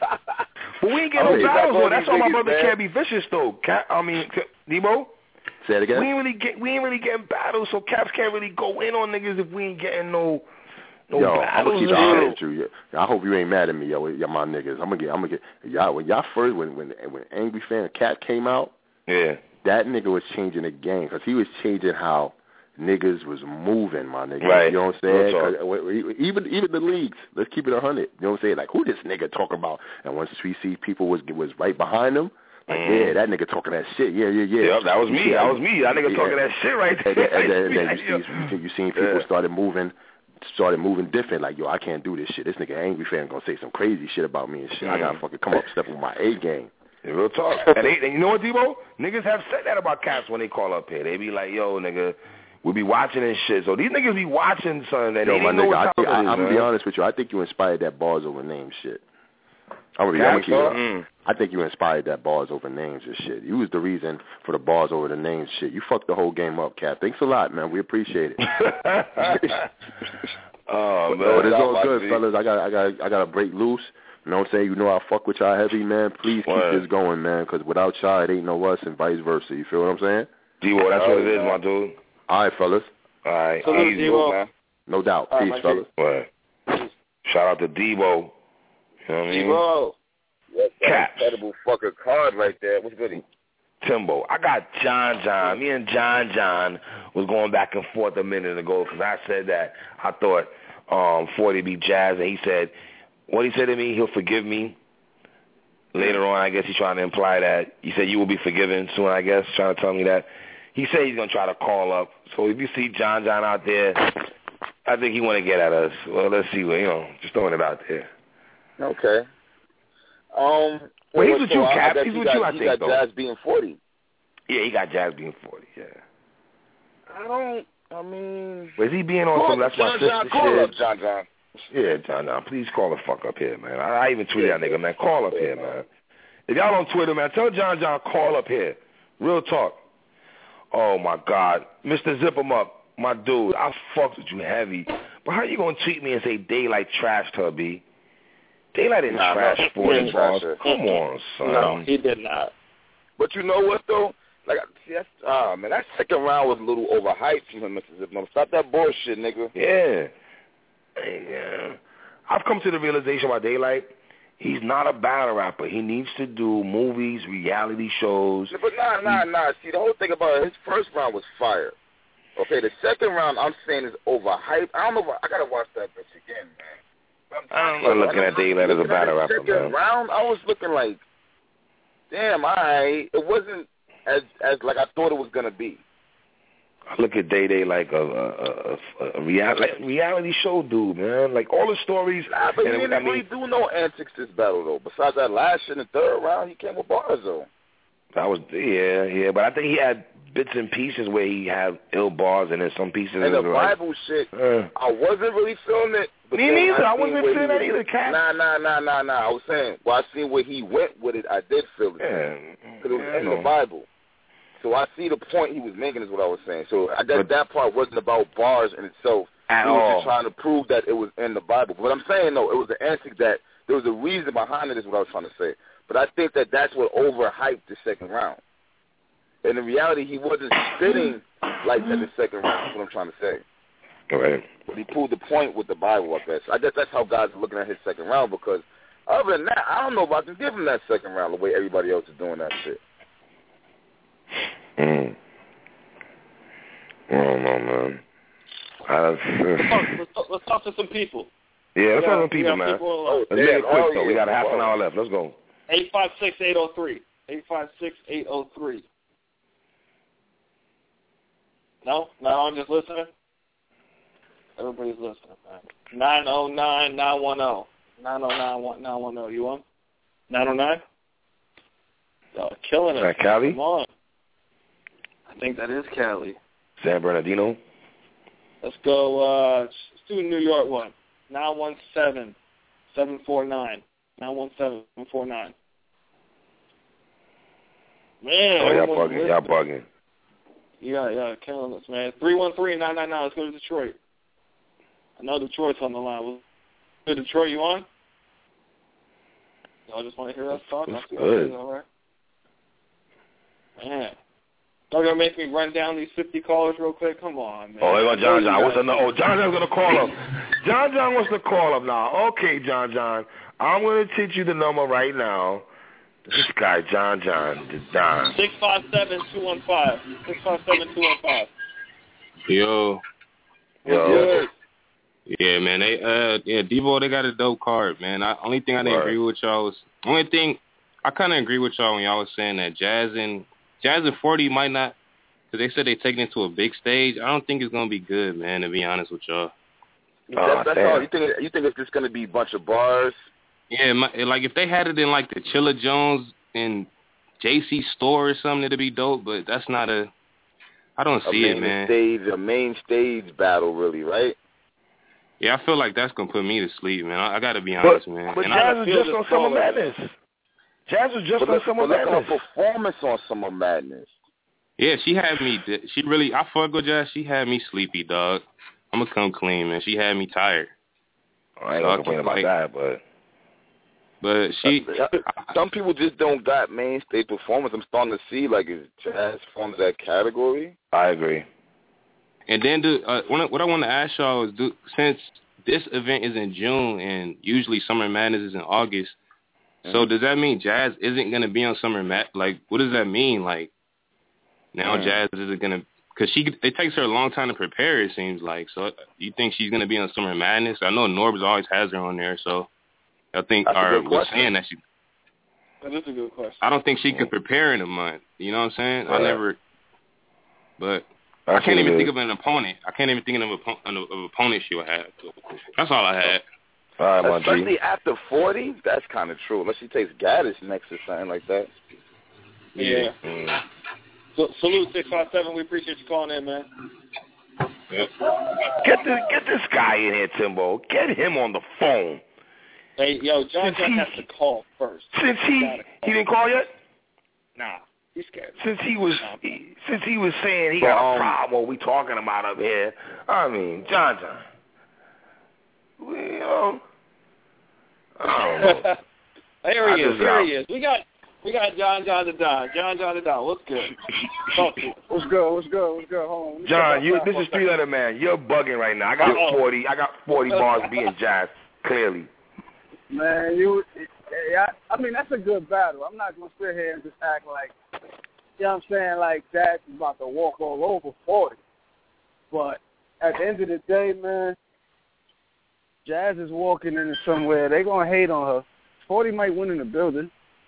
we ain't getting no battles, though. That's why my brother man. can't be vicious, though. Cap, I mean, Debo? Say it again? We ain't really get, we ain't really getting battles, so Caps can't really go in on niggas if we ain't getting no... No yo, battles, I'm gonna keep it honest with you. I hope you ain't mad at me, yo. Y'all my niggas. I'm gonna get. I'm gonna get. Y'all when y'all first when when when Angry Fan Cat came out, yeah, that nigga was changing the game, because he was changing how niggas was moving, my nigga. Right. You know what I'm saying? Cause even even the leagues. Let's keep it a hundred. You know what I'm saying? Like, who this nigga talking about? And once we see people was was right behind him. Like, mm. yeah, that nigga talking that shit. Yeah, yeah, yeah. Yep, that was me. That was me. That nigga yeah. talking that shit right there. And then, and then, and then you, see, you seen people yeah. started moving. started moving different, like, yo, I can't do this shit. This nigga Angry Fan gonna say some crazy shit about me and shit. Mm. I gotta fucking come up step with my A game. Yeah, real talk. and, they, and you know what, Debo? Niggas have said that about Caps when they call up here. They be like, yo, nigga, we be watching and shit. So these niggas be watching, son, and yo, they my didn't know nigga, what I think, time I, it is, I'm man. gonna be honest with you. I think you inspired that bars over name shit. I'm gonna, I'm gonna keep it. Mm. I think you inspired that bars over names and shit. You was the reason for the bars over the names shit. You fucked the whole game up, Cap. Thanks a lot, man. We appreciate it. Oh man, no, it's all good, fellas. I got, I got, I got to break loose. You know what I'm saying? You know I fuck with y'all heavy, man. Please keep Word. this going, man, because without y'all, it ain't no us and vice versa. You feel what I'm saying? D-Wo, that's what it is, my dude. All right, fellas. All right. So Easy, D-Wo. man. No doubt. All Peace, right, fellas. Word. Shout out to Debo. You know what I mean? D-Wo. That's an Caps. incredible fucking card right there. What's good? Timbo. I got John John. Me and John John was going back and forth a minute ago because I said that I thought um, forty beat Jazz, and he said, what he said to me, he'll forgive me. Later on, I guess he's trying to imply that. He said you will be forgiven soon, I guess, trying to tell me that. He said he's going to try to call up. So if you see John John out there, I think he want to get at us. Well, let's see. What, you know, just throwing it out there. Okay. Um, Well, he's so with you, I- I Cap. guess He's he with got, you, I he think, got though. Jazz being forty. Yeah, he got Jazz being forty, yeah. I don't, I mean... Was he being on Call some That's My John Sister John, call shit? up John John. Yeah, John John, please call the fuck up here, man. I, I even tweeted that nigga, man. Call up here, man. If y'all on Twitter, man, tell John John call up here. Real talk. Oh, my God. Mister Zip 'em Up, my dude, I fucked with you heavy. But how you going to treat me and say Daylight trashed her, B? Daylight didn't Nah, trash no, forty he didn't bars. trash her. Come on, son. No, he did not. But you know what, though? Like, see, that's, ah, man, that second round was a little overhyped from him, Mister Zip 'em Up. Stop that bullshit, nigga. Yeah. Yeah. I've come to the realization by Daylight, he's not a battle rapper. He needs to do movies, reality shows. But nah, nah, nah. See, the whole thing about it, his first round was fire. Okay, the second round, I'm saying, is overhyped. I don't know. If I, I gotta watch that bitch again, man. But I'm, I'm not looking at Daylight as a battle rapper, second man. round, I was looking like, damn, all right. It wasn't as as like I thought it was gonna be. I look at Day Day like a, a, a, a reality, like reality show dude, man. Like all the stories. Nah, but he and, didn't I mean, really do no antics this battle though. Besides that last shit in the third round, he came with bars though. That was yeah, yeah. But I think he had bits and pieces where he had ill bars, and then some pieces. And the like, Bible shit, uh, I wasn't really feeling it. But me then neither. I, seen wasn't where feeling he that either, Cap. Nah, nah, nah, nah, nah. I was saying, well, I seen where he went with it. I did feel it. Yeah, Because it was yeah, in I the know. Bible. So I see the point he was making is what I was saying. So I guess But- that part wasn't about bars in itself. At he was all. just trying to prove that it was in the Bible. But what I'm saying, though, it was the antic that there was a reason behind it is what I was trying to say. But I think that that's what overhyped the second round. And in reality, he wasn't spitting like that the second round. That's what I'm trying to say. Right. But he proved the point with the Bible, I guess. I guess that's how guys are looking at his second round because other than that, I don't know if I can give him that second round the way everybody else is doing that shit. Mm. I don't know, man. I, Let's talk, let's, talk, let's talk to some people. yeah, let's We talk got- to people, we got man. people on- Let's make it quick, oh, though. yeah. We got a half an Wow. hour left. Let's go. eight five six, eight oh three. eight five six, eight oh three. No? No, I'm just listening? Everybody's listening, man. nine oh nine, nine one oh. nine oh nine, nine one oh. You on? nine oh nine? Y'all are killing Is it. that Cali? Come on. I think that is Cali. San Bernardino? Let's go, uh, let's do New York one. nine one seven, seven four nine. nine one seven, seven four nine. Man, Oh, y'all everyone's bugging. Y'all listening. bugging. Yeah, yeah, killing us, man. three one three, nine nine nine. Let's go to Detroit. I know Detroit's on the line. Well, Detroit, you on? Y'all just want to hear us talk? That's Okay, good. all right. Man. Y'all going to make me run down these fifty callers real quick? Come on, man. Oh, here go John John. What's the the no? Oh, John John's gonna call up. John John wants to call up now. Okay, John John, I'm gonna teach you the number right now. This guy, John John, is Don. six five seven, two one five. six five seven, two one five. Yo. Yo. Yeah, man. They uh yeah, Devo, they got a dope card, man. I, only thing I didn't Right. agree with y'all was only thing I kind of agree with y'all when y'all was saying that Jazz and Jazz and forty might not, because they said they taking it to a big stage. I don't think it's gonna be good, man. To be honest with y'all. Oh, That, that's damn. all. You think? You think it's just gonna be a bunch of bars? Yeah, my, like if they had it in like the Chilla Jones and J C store or something, it'd be dope. But that's not a. I don't A see main it, man. stage, a main stage battle, really, right? Yeah, I feel like that's gonna put me to sleep, man. I, I gotta be honest, but, man. But and Jazz I, was just on Summer Madness. Jazz was just but on look, Summer but look Madness. at her performance on Summer Madness. Yeah, she had me. She really. I fuck with Jazz. She had me sleepy, dog. I'm gonna come clean, man. She had me tired. I ain't gonna complain about like, that, but. But she. Some people just don't got mainstay performance. I'm starting to see like is Jazz forms that category. I agree. And then, do, uh, what I want to ask y'all is, do, since this event is in June and usually Summer Madness is in August, mm-hmm. so does that mean Jazz isn't going to be on Summer Madness? Like, what does that mean? Like, now mm-hmm. Jazz isn't going to, because she it takes her a long time to prepare, it seems like. So you think she's going to be on Summer Madness? I know Norbs always has her on there, so I think, or was saying that she. That is a good question. I don't think she could prepare in a month. You know what I'm saying? Right. I never, but. That's I can't even think of an opponent. I can't even think of an opponent she'll have. That's all I had. All right, my Especially G. after forty, that's kind of true. Unless she takes Gaddis next or something like that. Yeah. Mm. So, salute six five seven. We appreciate you calling in, man. Yep. Get this, get this guy in here, Timbo. Get him on the phone. Hey, yo, John John has to call first. Since he he, he didn't call yet? Nah. He's scared. Since he was he, since he was saying he got a problem, what we talking about up here? I mean, John John. We, you know, I don't know. Here he I is. Here got, he is. We got we got John John the Don. John John the Don. What's good? Talk to you. What's good? What's good? What's good? Hold on. John, you this is three letter man. You're bugging right now. I got Uh-oh. forty. I got forty bars being Jazz. Clearly. Man, you. I, I mean, that's a good battle. I'm not gonna sit here and just act like. You know what I'm saying? Like, Jazz is about to walk all over forty. But at the end of the day, man, Jazz is walking into somewhere. They're going to hate on her. forty might win in the building.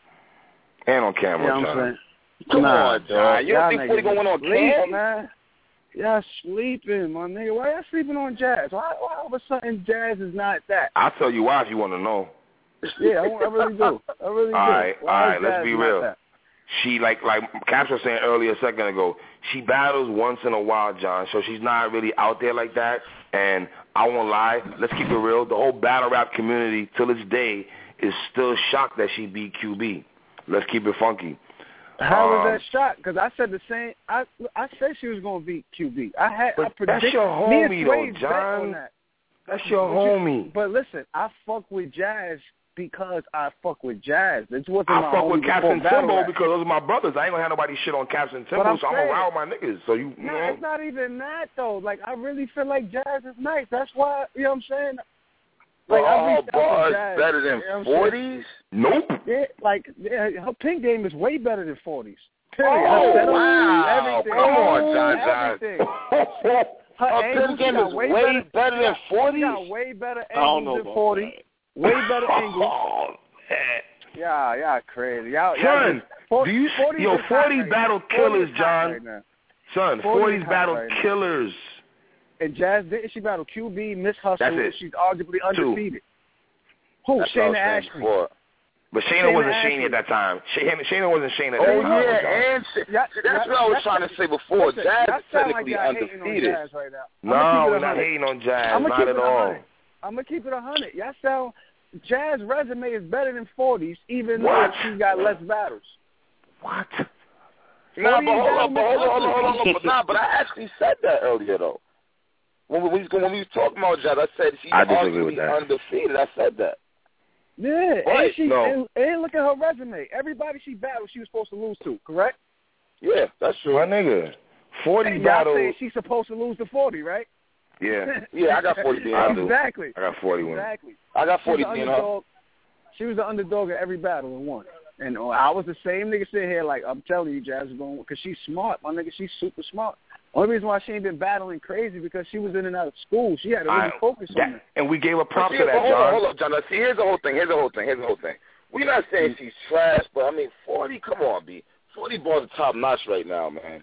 And on camera, you know what John. I'm saying? Come nah, on, John. You don't think forty going to win on camera? Man. Y'all sleeping, my nigga. Why y'all sleeping on Jazz? Why, why all of a sudden Jazz is not that? I'll tell you why if you want to know. Yeah, I, I really do. I really all do. Right, why all right, let's be real. That? She, like like Caps was saying earlier a second ago, she battles once in a while, John, so she's not really out there like that. And I won't lie, let's keep it real, the whole battle rap community till this day is still shocked that she beat Q B. Let's keep it funky. How um, was that shocked? Because I said the same. I I said she was going to beat Q B. I had. But I predicted, that's your homie, me and though, John. That. That's your but homie. You, but listen, I fuck with Jazz because I fuck with Jazz. It wasn't I my fuck with homie Caps and Timbo rap. because those are my brothers. I ain't going to have nobody shit on Caps and Timbo, I'm so saying, I'm around my niggas. So you, you no, know. it's not even that, though. Like, I really feel like Jazz is nice. That's why, you know what I'm saying? Like, oh, bars Jazz, better than you know forties? Nope. Yeah, like, yeah, her pink game is way better than forties. Period. Oh, her wow. everything. Come on, John everything. John. Her Her angles, pink game got is way way better, better than forties? She got way better I don't know angles than about forty. that. Way better angles. Oh, man. Yeah, yeah, crazy. Y'all, Son, y'all just, forty, do you forty yo is hot forty right battle now. killers, forty is hot John? Right now. Son, forty forties is hot battle right now. killers. And Jazz didn't she battle Q B, Miss Hustle, That's it. and she's arguably undefeated. Two. Who? That's what I Shayna was saying Ashley. before. But Shayna, Shayna wasn't Ashley. Shayna at that time. Shayna, Shayna wasn't Shayna at that Oh, time. yeah, and Sh- Yeah, See, that's yeah, what I was that's- trying to say before. Listen, Jazz y'all is sound like technically y'all hating on undefeated. Jazz right now. No, we're not hating on Jazz. I'm Not at all. I'm going to keep it one hundred. Y'all sound, Jazz resume is better than forties, even What? though she got less battles. What? Nah, but forty hold on, is but hold on, hold on, better. hold on. But nah, but I actually said that earlier, though. When we, when we was talking about Jazz, I said she's I disagree with arguably that. undefeated. I said that. Yeah, Right, and she no. and, and look at her resume. Everybody she battled, she was supposed to lose to, correct? Yeah, that's true. My nigga. forty And y'all battles. saying she's supposed to lose to forty, right? Yeah. Yeah, I got forty being I her. do. Exactly. I got forty wins. Exactly. I got She was forty the being her. underdog. She was the underdog in every battle and won. And uh, I was the same nigga sitting here like, I'm telling you, Jazz is going, because she's smart, my nigga. She's super smart. Only reason why she ain't been battling crazy because she was in and out of school. She had to really I, focus that, on it. And we gave her props See, to that, hold John. on, hold on, John. Now, see, here's the whole thing. Here's the whole thing. Here's the whole thing. We're not saying she's trash, but I mean, forty. Come on, B. forty balls are top notch right now, man.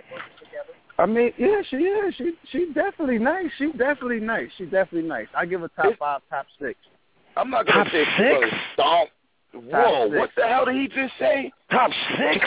I mean, yeah, she is. She she's definitely nice. She's definitely nice. She's definitely nice. I give her top It's, five, top six. I'm not gonna Top say six? she's stomp. Whoa, six. what the hell did he just say? Top six?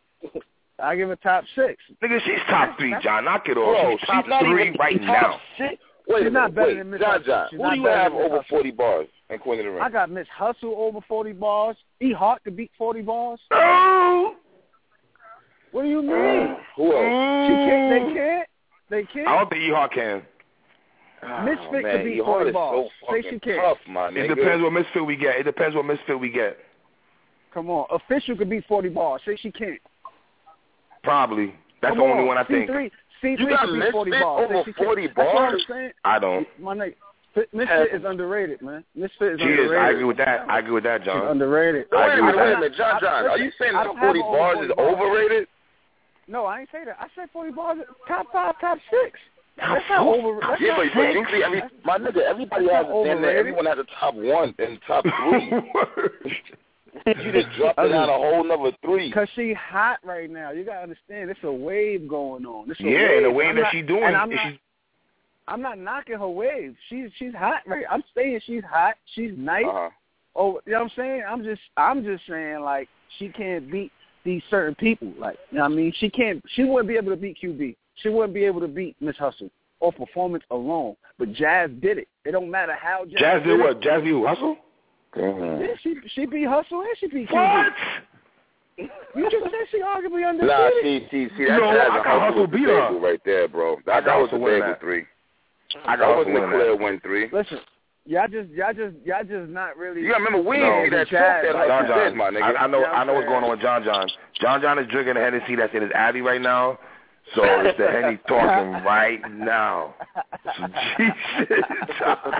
I give her top six. Nigga, she's top three, John. Knock it off. Bro, she's she's top not three even right top now. Six. Wait She's a not minute. better Wait, than Miss John Hustle. John. She's Who not do you better have than Miss over Hustle. forty bars in Queen of the Ring? I got Miss Hustle over forty bars. E Hawk could beat forty bars. Oh. What do you mean? Uh, who else? She can't. They can't. They can't. I don't think E-Hawk can. Oh, Misfit man, could beat E-Hawk forty is bars. so Say fucking she can't. tough, my nigga. It depends what Misfit we get. It depends what Misfit we get. Come on. Official could beat forty bars. Say she can't. Probably. That's Come the only on. one I C three, think. C three You got could beat forty Misfit bars. over Say she can't. forty That's what I'm bars? saying. I don't. My nigga. Misfit is underrated, man. Misfit is She is. underrated. I agree with that. I agree with that, She's John. underrated. Wait a minute, wait a I- minute, John I- John. I- Are you saying I that don't have forty over bars forty is bars. overrated? No, I ain't say that. I said forty bars. Top five, top six. Top That's not four? over. That's Yeah, not but, but usually every my nigga, everybody That's has not a damn near overrated. everyone has a top one and top three. You just dropped it down a whole nother three. Cause she hot right now. You gotta understand. It's a wave going on. It's a Yeah, wave. and the way I'm that not, she doing, and I'm is not, she, I'm not knocking her wave. She's she's hot right. I'm saying she's hot. She's nice. Uh-huh. Oh, you know what I'm saying? I'm just I'm just saying like she can't beat these certain people. Like you know what I mean? She can't. She wouldn't be able to beat Q B. She wouldn't be able to beat Miss Hustle or performance alone. But Jazz did it. It don't matter how Jazz, Jazz did it. what? Jazz beat who? Hustle? Mm-hmm. Yeah, she she beat Hustle and she beat Q B. What? You just said she arguably undefeated. Nah, see, see, see, that's No, Jazz I and got Hustle Hustle was the beat her. bagel right there, bro. That, I that got was the Hustle winning bagel that. three. I That got wasn't Hustle a winning clear that. win three. Listen, y'all just y'all just y'all just not really. You gotta remember, we No, ain't see that Jazz, choke that like, John Hustle did, John, my nigga. I, I know, You know what I know I'm what's going on with John John. John John is drinking the Hennessy that's in his Abbey right now, so it's the Henny talking right now. So, Jesus, John.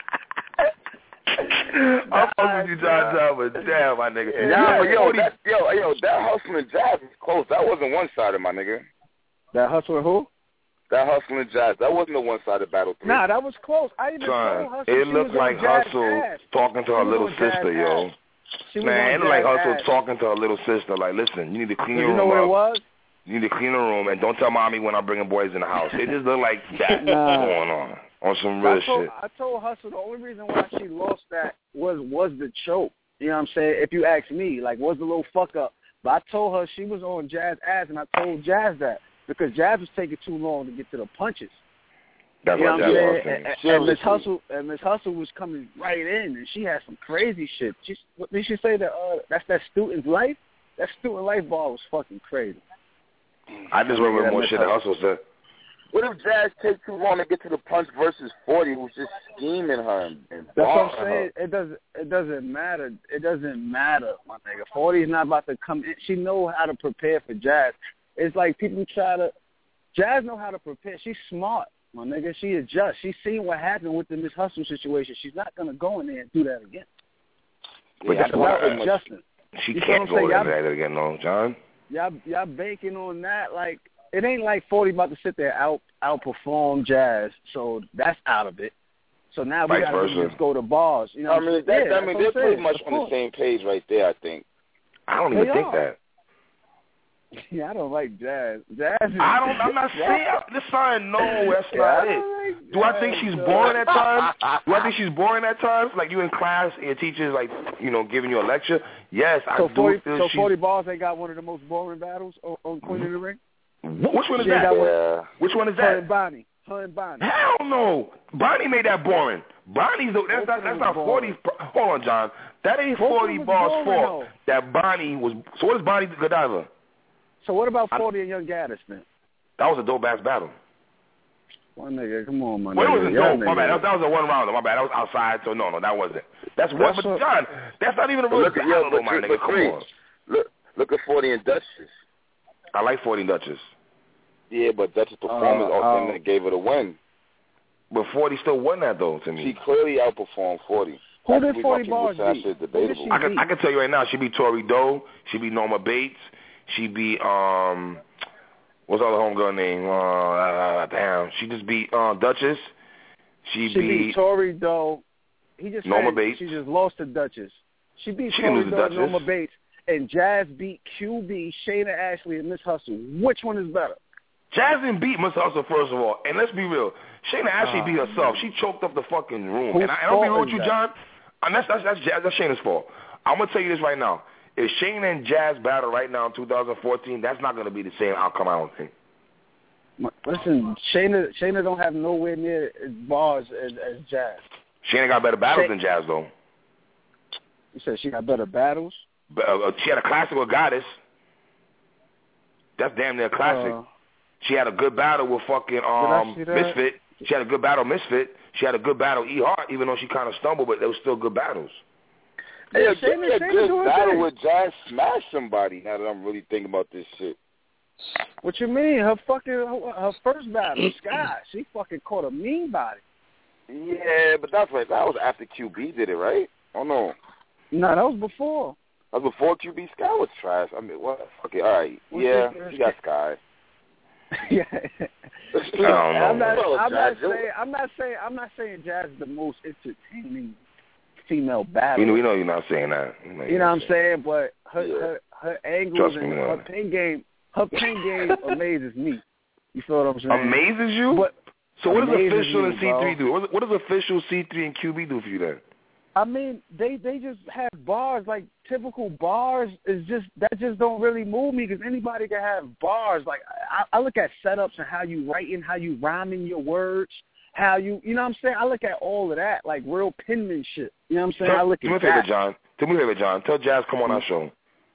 I'm fucking with you, John John, but damn, my nigga. Nah, but yo, forty that, yo, yo, that Hustle and Jazz was close. That wasn't one-sided, my nigga. That Hustle and who? That Hustle and Jazz, that wasn't a one-sided battle three. Nah, that was close. I even told Son, Hustle it she looked was on like Jazz Hustle ass. talking to She her was little on Jazz sister, ass. yo. She was Man, on it looked like Jazz Hustle ass. talking to her little sister. Like, listen, you need to clean your You know room what up. it was? You need to clean the room, and don't tell mommy when I'm bringing boys in the house. It just looked like that Nah. going on, on some I real told, shit. I told Hustle the only reason why she lost that was was the choke. You know what I'm saying? If you ask me, like, was the little fuck up? But I told her she was on Jazz ass, and I told Jazz that because Jazz was taking too long to get to the punches. That's You know what what I'm Jazz saying? was saying. And, and Miss Hustle and Miss Hustle was coming right in, and she had some crazy shit. She, what did she say that? Uh, that's that student's life. That student life ball was fucking crazy. I just remember Yeah, more Miss shit that Hustle said. What if Jazz take too long to get to the punch versus forty, who's just scheming her and, and That's what I'm barring saying. It doesn't. It doesn't matter. It doesn't matter, my nigga. Forty is not about to come in. She know how to prepare for Jazz. It's like people try to. Jazz know how to prepare. She's smart, my nigga. She adjusts. She's seen what happened with the Miss Hustle situation. She's not gonna go in there and do that again. But Yeah, that's Without why adjusting. she You can't feel what I'm go saying? into that again, no, John. Y'all, y'all banking on that. Like, it ain't like forty about to sit there out outperform Jazz. So that's out of it. So now we Vice got to versa. just go to bars. You know, I what I'm mean, saying? that, Yeah, I mean, that's they're what I'm pretty saying. much Of on the course. same page right there, I think. I don't They even think are. that. Yeah, I don't like Jazz. Jazz. Is, I don't. I'm not saying this son. No, that's Yeah, not I it. don't like Do I think Jazz, she's though. boring at times? Do I think she's boring at times? Like you in class and your teacher's like, you know, giving you a lecture? Yes, I So do forty, feel so she's. forty balls ain't got one of the most boring battles on, on Queen of the Ring. Wh- Which one is She ain't that? got one. Yeah. Which one is Her that? and Bonnie. Her and Bonnie. Hell no. Bonnie made that boring. Bonnie's the, that's Both not of that's them not was forty. boring. Hold on, John. That ain't Both of forty them was bars boring, fault. though. That Bonnie was. So what is Bonnie Godiva? So what about I- forty and Young Gaddis, man? That was a dope ass battle. One nigga, come on, my Well, it nigga. wasn't Young dope. My nigga. bad. That, that was a one rounder. My bad. That was outside. So no, no, that wasn't. That's what. That's But what- John, that's not even a But real look at battle, yo, though, but, my you- nigga. but Come Chris, on. look, look at forty and Duchess. I like forty Duchess, Yeah, but Duchess' performance Uh, ultimately uh, gave it a win. but forty still won that though to She me. clearly outperformed forty. Who That's did the reason why forty people bars say that beat? shit's Who did debatable. she I can beat? I can tell you right now, she beat Tori Doe. She beat Norma Bates. She beat um, what's the other homegirl name? Uh, uh, damn, she just beat uh, Duchess. She, She beat Tori Doe. He just Norma said Bates. she just lost to Duchess. She beat She didn't Tori lose to Doe and Duchess. Norma Bates, and Jazz beat Q B, Shayna Ashley, and Miss Hustle. Which one is better? Jasmine beat Miss Hustle first of all, and let's be real. Shayna Ashley Ah, beat herself. She choked up the fucking room. Whose and I, and I'll be real fault with is you, that? John. And that's that's that's, Jazz, that's Shayna's fault. I'm gonna tell you this right now. If Shayna and Jazz battle right now in two thousand fourteen, that's not gonna be the same outcome. I don't think. Listen, Shayna, Shayna don't have nowhere near as bars as, as Jazz. Shayna got better battles Shay- than Jazz, though. You said she got better battles? But, uh, she had a classic with Goddess. That's damn near a classic. Uh, she had a good battle with fucking um Misfit. She had a good battle Misfit. She had a good battle E Hart, even though she kind of stumbled, but they were still good battles. Hey, yeah, give me a good battle with Jazz smash somebody. Now that I'm really thinking about this shit. What you mean? Her fucking her, her first battle, Sky. She fucking caught a mean body. Yeah, but that's right. That was after Q B did it, right? Oh no. No, that was before. That was before Q B. Sky was trash. I mean, what? Okay, all right. What's yeah, she got Sky. yeah. I don't know. I'm not, I'm not saying. I'm not saying. I'm not saying Jazz is the most entertaining female battle. You know, you know, you're not saying that. You know, you know what I'm saying? But her, yeah. her, her angles and her man. pin game, her pin game amazes me. You feel what I'm saying? Amazes you? But so what does official me, and C three do? What does official C three and Q B do for you then? I mean, they they just have bars, like typical bars. Is just that just don't really move me because anybody can have bars. Like I, I look at setups and how you writing, how you rhyming your words, how you you know what I'm saying. I look at all of that, like real penmanship. You know what I'm saying? Tell, I look do me at a favor, that. John. Do me a favor, John. Tell Jazz come on our show.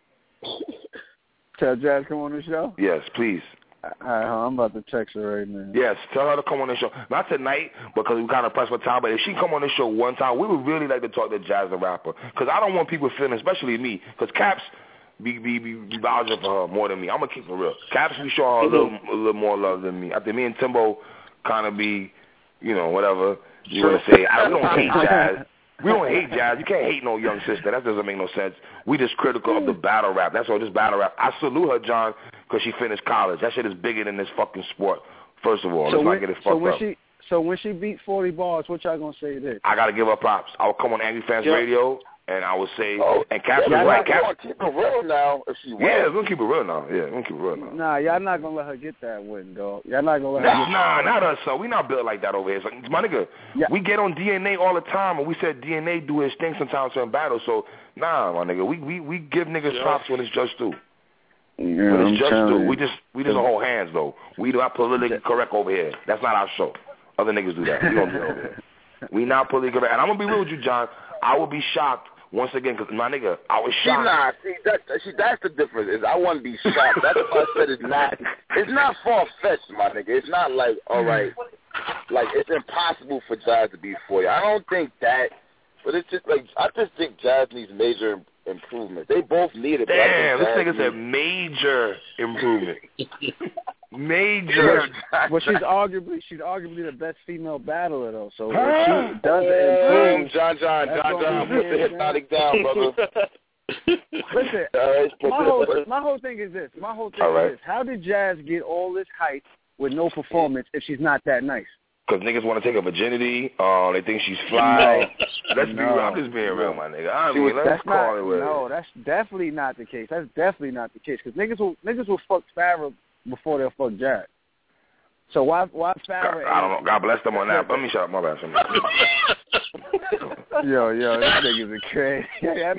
Tell Jazz come on the show. Yes, please. All right, I'm about to text her right now. Yes, tell her to come on the show. Not tonight, because we kind of pressed for time, but if she come on the show one time, we would really like to talk to Jazz the rapper. Because I don't want people feeling, especially me, because Caps be, be, be, be vouching for her more than me. I'm going to keep it real. Caps be showing her a little, a little more love than me. I think me and Timbo kind of be, you know, whatever you want to say. I, we don't hate Jazz. We don't hate Jazz. You can't hate no young sister. That doesn't make no sense. We just critical of the battle rap. That's all, this battle rap. I salute her, John, because she finished college. That shit is bigger than this fucking sport. First of all, so let's when, not get it fucked so when up. She, so when she beat forty bars, what y'all gonna say then? I gotta give her props. I will come on Angry Fans yeah. Radio, and I will say, oh, and Caps yeah, is right. Caps, keep it real now if she wins. Yeah, we're gonna keep it real now. Yeah, we're gonna keep it real now. Nah, y'all not gonna let her get that win, dog. Y'all not gonna let nah, her get Nah, that not us, son. We not built like that over here. So, my nigga, yeah. we get on D N A all the time, and we said D N A do his thing sometimes in battle. So, nah, my nigga, we we, we give niggas yeah. props when it's just due. Yeah, when it's I'm just due. you. We just we just don't hold hands though. We not politically correct over here. That's not our show. Other niggas do that. We don't do that over here. We not politically correct. And I'm gonna be real with you, John. I would be shocked. Once again, because my nigga, I was shocked. See, nah, see, that, see, that's the difference. Is I want to be shocked. That's why I said it's not, it's not far-fetched, my nigga. It's not like, all right, like it's impossible for Jazz to be for you. I don't think that, but it's just like, I just think Jazz needs major improvement. They both need it. Damn, this nigga said major improvement. Major. Well, she's arguably she's arguably the best female battler though. So if she does improve, John, John, John, John, put the hypnotic down, brother. Listen, right, my whole my whole thing is this. My whole thing right. is this. How did Jazz get all this hype with no performance if she's not that nice? Because niggas want to take her virginity. Uh, they think she's fly. No. Let's no. be real. I'm just being real, my nigga. I mean, let's that's call not, it what No, it that's definitely not the case. That's definitely not the case. Because niggas will niggas will fuck Farrah before they'll fuck Jazz. So why why Farrah? God, I don't know. God bless them on that. Let me shut up. My bad. yo, yo, this nigga's a crazy. yo,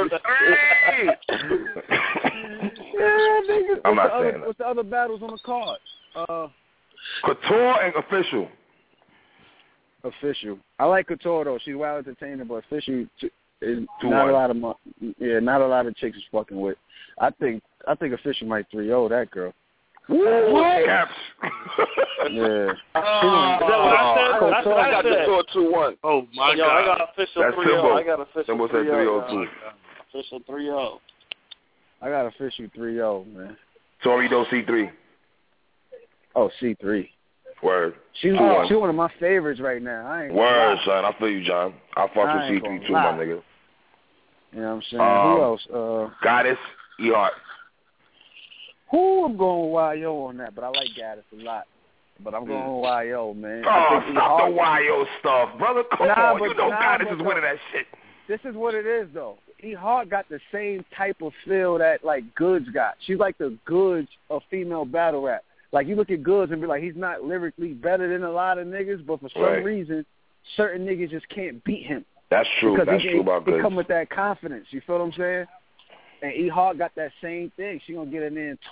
yeah, niggas. I'm not saying other, that. What's the other battles on the card? Uh, Couture and Official. Official. I like Couture though. She's well entertaining, but Official is Two not one. a lot of yeah, not a lot of chicks is fucking with. I think I think Official might three oh that girl. What? Caps. Yeah. Oh, is that what I said? That's what I, I got said. Couture two one. Oh my Yo, God! I got Official That's three oh. I got Official Timbo three said three oh too. too. Official three oh. I got Official three oh, man. Torrido C three. Oh, C three. Word. She's oh. she one of my favorites right now. I ain't Word, lie. son. I feel you, John. I fuck I with ain't C three too, lie. my nigga. You know what I'm saying? Um, Who else? Uh, Goddess, E Hart. Who I'm going with Y O on that, but I like Gaddis a lot. But I'm going with Y O, man. Oh, I think stop hard. the Y O stuff, brother. Come nah, on. but, You know nah, Goddess but is winning that shit. This is what it is, though. E Hart got the same type of feel that, like, Goods got. She's like the Goods of female battle rap. Like, you look at Goods and be like, he's not lyrically better than a lot of niggas, but for some right. reason, certain niggas just can't beat him. That's true. Because That's he, true about Goods. He Goods. come with that confidence. You feel what I'm saying? And E Hart got that same thing. She gonna get in there and talk.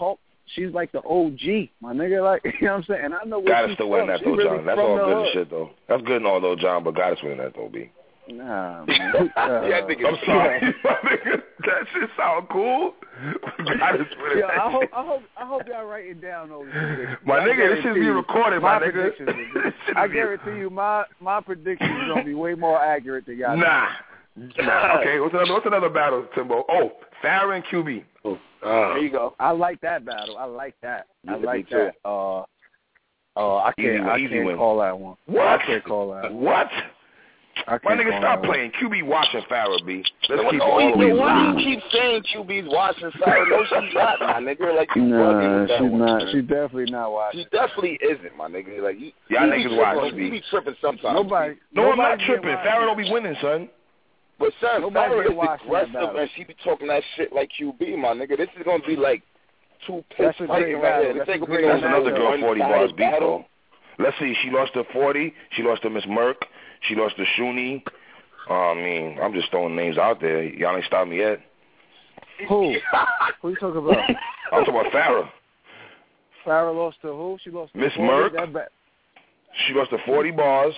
she's like the O G, my nigga. Like, you know what I'm saying? And I know where Gotta she's still from. win that She though, really John. That's from all the good hood. and shit though. That's good and all though, John. But gotta win that though, B. Nah, man. Uh, yeah, I think I'm sorry, my nigga. That shit sound cool. Gotta win yeah, I hope, I hope, I hope y'all writing down all these predictions. My I nigga, this should be recorded, my, my nigga. predictions. I guarantee you, my my predictions are gonna be way more accurate than y'all. Nah. nah. Okay, what's another? What's another battle, Timbo? Oh, Farrah and Q B. Oh, uh, there you go. I like that battle. I like that. I Yeah, like me too. that. Uh, uh, I can't. Easy win, I easy can't win. call that one. What? I can't call that. What? I My can't nigga, call stop that playing. Q B watching Farrah, B. Let's no, keep no, it all the way no, why real. do you keep saying Q B's watching Farrah? No, she's not, my nigga. Like, you Nah, bugging with that she's one, not. man. She's definitely not watching. She definitely isn't, my nigga. Like, you, Y'all you niggas be watch, tripping, B. You be tripping sometimes. Nobody. No, I'm not nobody's tripping. getting Farrah watched. don't be winning, son. But son, Nobody's Farrah been is watching that aggressive, battle. and she be talking that shit like Q B, my nigga. This is gonna be like two That's piss a fighting great right battle. here. This That's ain't a gonna be great no That's another girl one-sided forty bars beat, battle. though. Let's see. She lost to forty. She lost to Miss Merck. She lost to Shuni. Uh, I mean, I'm just throwing names out there. Y'all ain't stopped me yet. Who? Who you talking about? I'm talking about Farrah. Farrah lost to who? She lost to Miss forty? Merck. That ba- She lost to forty bars.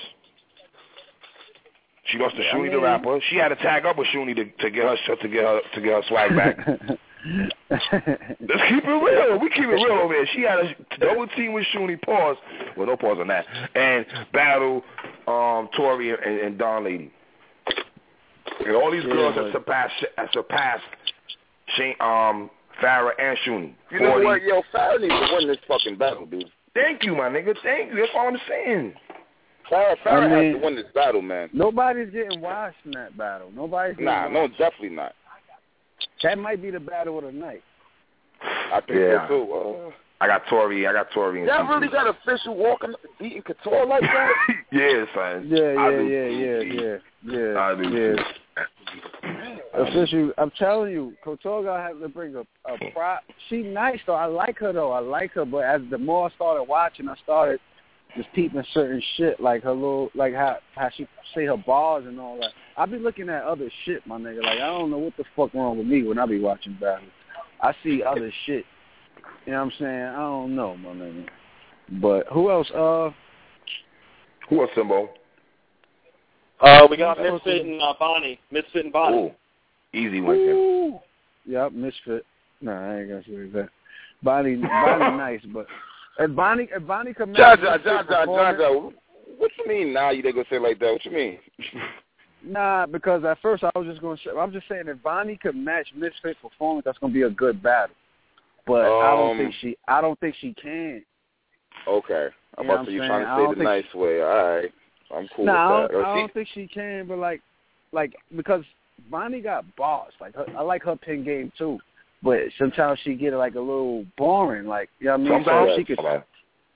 She lost to Yeah, I Shuni the mean- rapper. She had to tag up with Shuni to, to get her to get her to get her swag back. Let's keep it real. We keep it real over here. She had a double team with Shuni. Pause. Well, no pause on that. And battle um, Tori and, and Don Lady. And all these Yeah, girls but- have surpassed have surpassed Shane, um, Farrah and Shuni. You know forty. what, yo, Farrah needs to win this fucking battle, dude. Thank you, my nigga. Thank you. That's all I'm saying. Farrah, Farrah I mean- has to win this battle, man. Nobody's getting washed in that battle. Nobody's getting Nah, no, washed. definitely not. That might be the battle of the night. I think Yeah. so too. Uh, I got Tori. I got Tori and y'all T T. really got official walking, beating Couture like that? Yeah, son. Yeah, I yeah, do. yeah, yeah, yeah, yeah. I do. yeah. Official, I'm telling you, Couture gonna have to bring a, a prop. She nice though. I like her though. I like her, but as the more I started watching, I started just peeping certain shit, like her little, like how how she say her bars and all that. I be looking at other shit, my nigga. Like I don't know what the fuck wrong with me when I be watching battles. I see other shit. You know what I'm saying? I don't know, my nigga. But who else? Uh, Who else, Simbo? Uh, we got Misfit and uh, Bonnie. Misfit and Bonnie. Ooh, easy win. Tim. Ooh. Yep, Misfit. No, I ain't gonna say that. Bonnie, Bonnie, nice, but if Bonnie, if Bonnie could match John, John, Misfit John, John, John, performance- John, what you mean now you they gonna say it like that? What you mean? Nah, because at first I was just gonna say, I'm just saying if Bonnie could match Misfit performance, that's gonna be a good battle. But I don't Um, think she, I don't think she can. Okay. I'm You know about to what say I'm you saying? I trying to don't say the think nice way. All right. I'm cool No, nah, with I that. don't, I See- don't think she can, but like, like because Bonnie got bars. Like her, I like her pin game too, but sometimes she get like a little boring. Like you know what I mean? Sometimes So she could. My bad.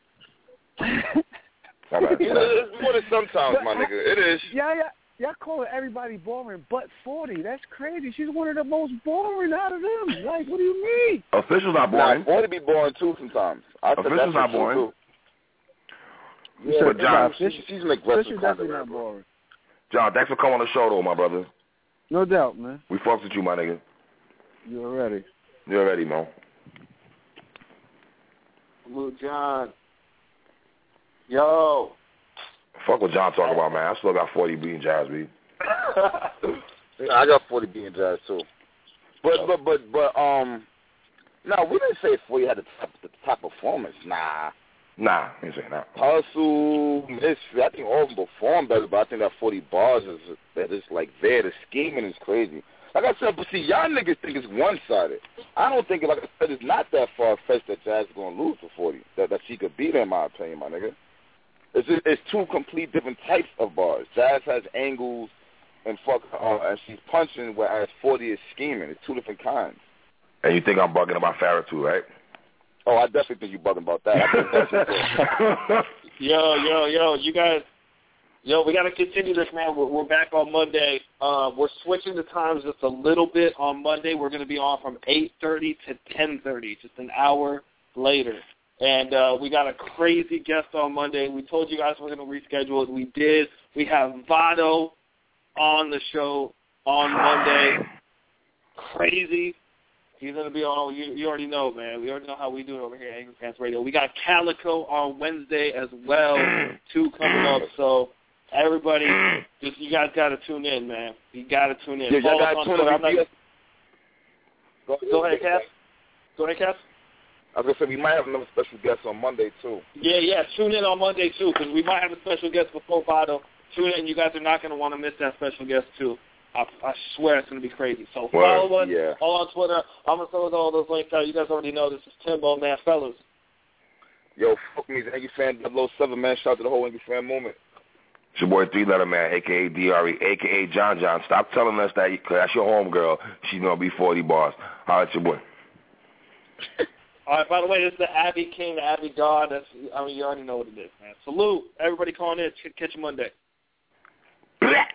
My bad. You know, it's more than sometimes, my nigga. It is. Yeah, yeah. Y'all calling everybody boring, but forty. That's crazy. She's one of the most boring out of them. Like, what do you mean? Official's not Nah, boring. forty be boring too sometimes. I said Official's that's not true, boring. too. You Yeah, But John- she's, she's, she's an aggressive Fisher kind of definitely not rapper. boring. John, thanks for coming on the show, though, my brother. No doubt, man. We fucks with you, my nigga. You already. You already, man. Lil John. Yo. Fuck what John talking about, man. I still got forty beating Jazz, B. Yeah, I got forty B in jazz too. But but but but um, no, we didn't say forty had the top the top performance. Nah, Nah, I ain't saying that. Hustle, Misfit. I think all of them performed better, but I think that forty bars is that is like there. The scheming is crazy. Like I said, but see, y'all niggas think it's one sided. I don't think, like I said, it's not that far fetched that Jazz is gonna lose to forty. That that she could beat her, in my opinion, my nigga. It's just, it's two complete different types of bars. Jazz has angles and fuck, uh, and she's punching, whereas forty is scheming. It's two different kinds. And you think I'm bugging about Farrah, too, right? Oh, I definitely think you bugging about that. I think that's just Yo, yo, yo, you guys, yo, we got to continue this, man. We're, we're back on Monday. Uh, we're switching the times just a little bit on Monday. We're going to be on from eight thirty to ten thirty, just an hour later. And uh, we got a crazy guest on Monday. We told you guys we're going to reschedule it. We did. We have Vado on the show on Monday. Crazy. He's going to be on, you, you already know, man. We already know how we do it over here at Angry Fans Radio. We got Calico on Wednesday as well, too, coming up. So, everybody, just you guys got to tune in, man. You got to tune in. Yeah, y'all got to tune in. Not... Go, go ahead, Cass. Go ahead, Cass. I was going to say, we might have another special guest on Monday, too. Yeah, yeah, tune in on Monday, too, because we might have a special guest before Vado. Tune in. You guys are not going to want to miss that special guest, too. I, I swear it's going to be crazy. So follow us yeah. all on Twitter. I'm going to throw all those links out. You guys already know this is Timbo, man. Fellas. Yo, fuck me. Angry Fan double oh seven, man. Shout out to the whole Angry Fan movement. It's your boy Three Letter Man, a k a. D R E, a k a. John John. Stop telling us that, because that's your homegirl. She's going to be forty bars. Holla at your boy. All right, by the way, this is the Abby King, the Abby God. That's, I mean, you already know what it is, man. Salute. Everybody calling in. Catch you Monday.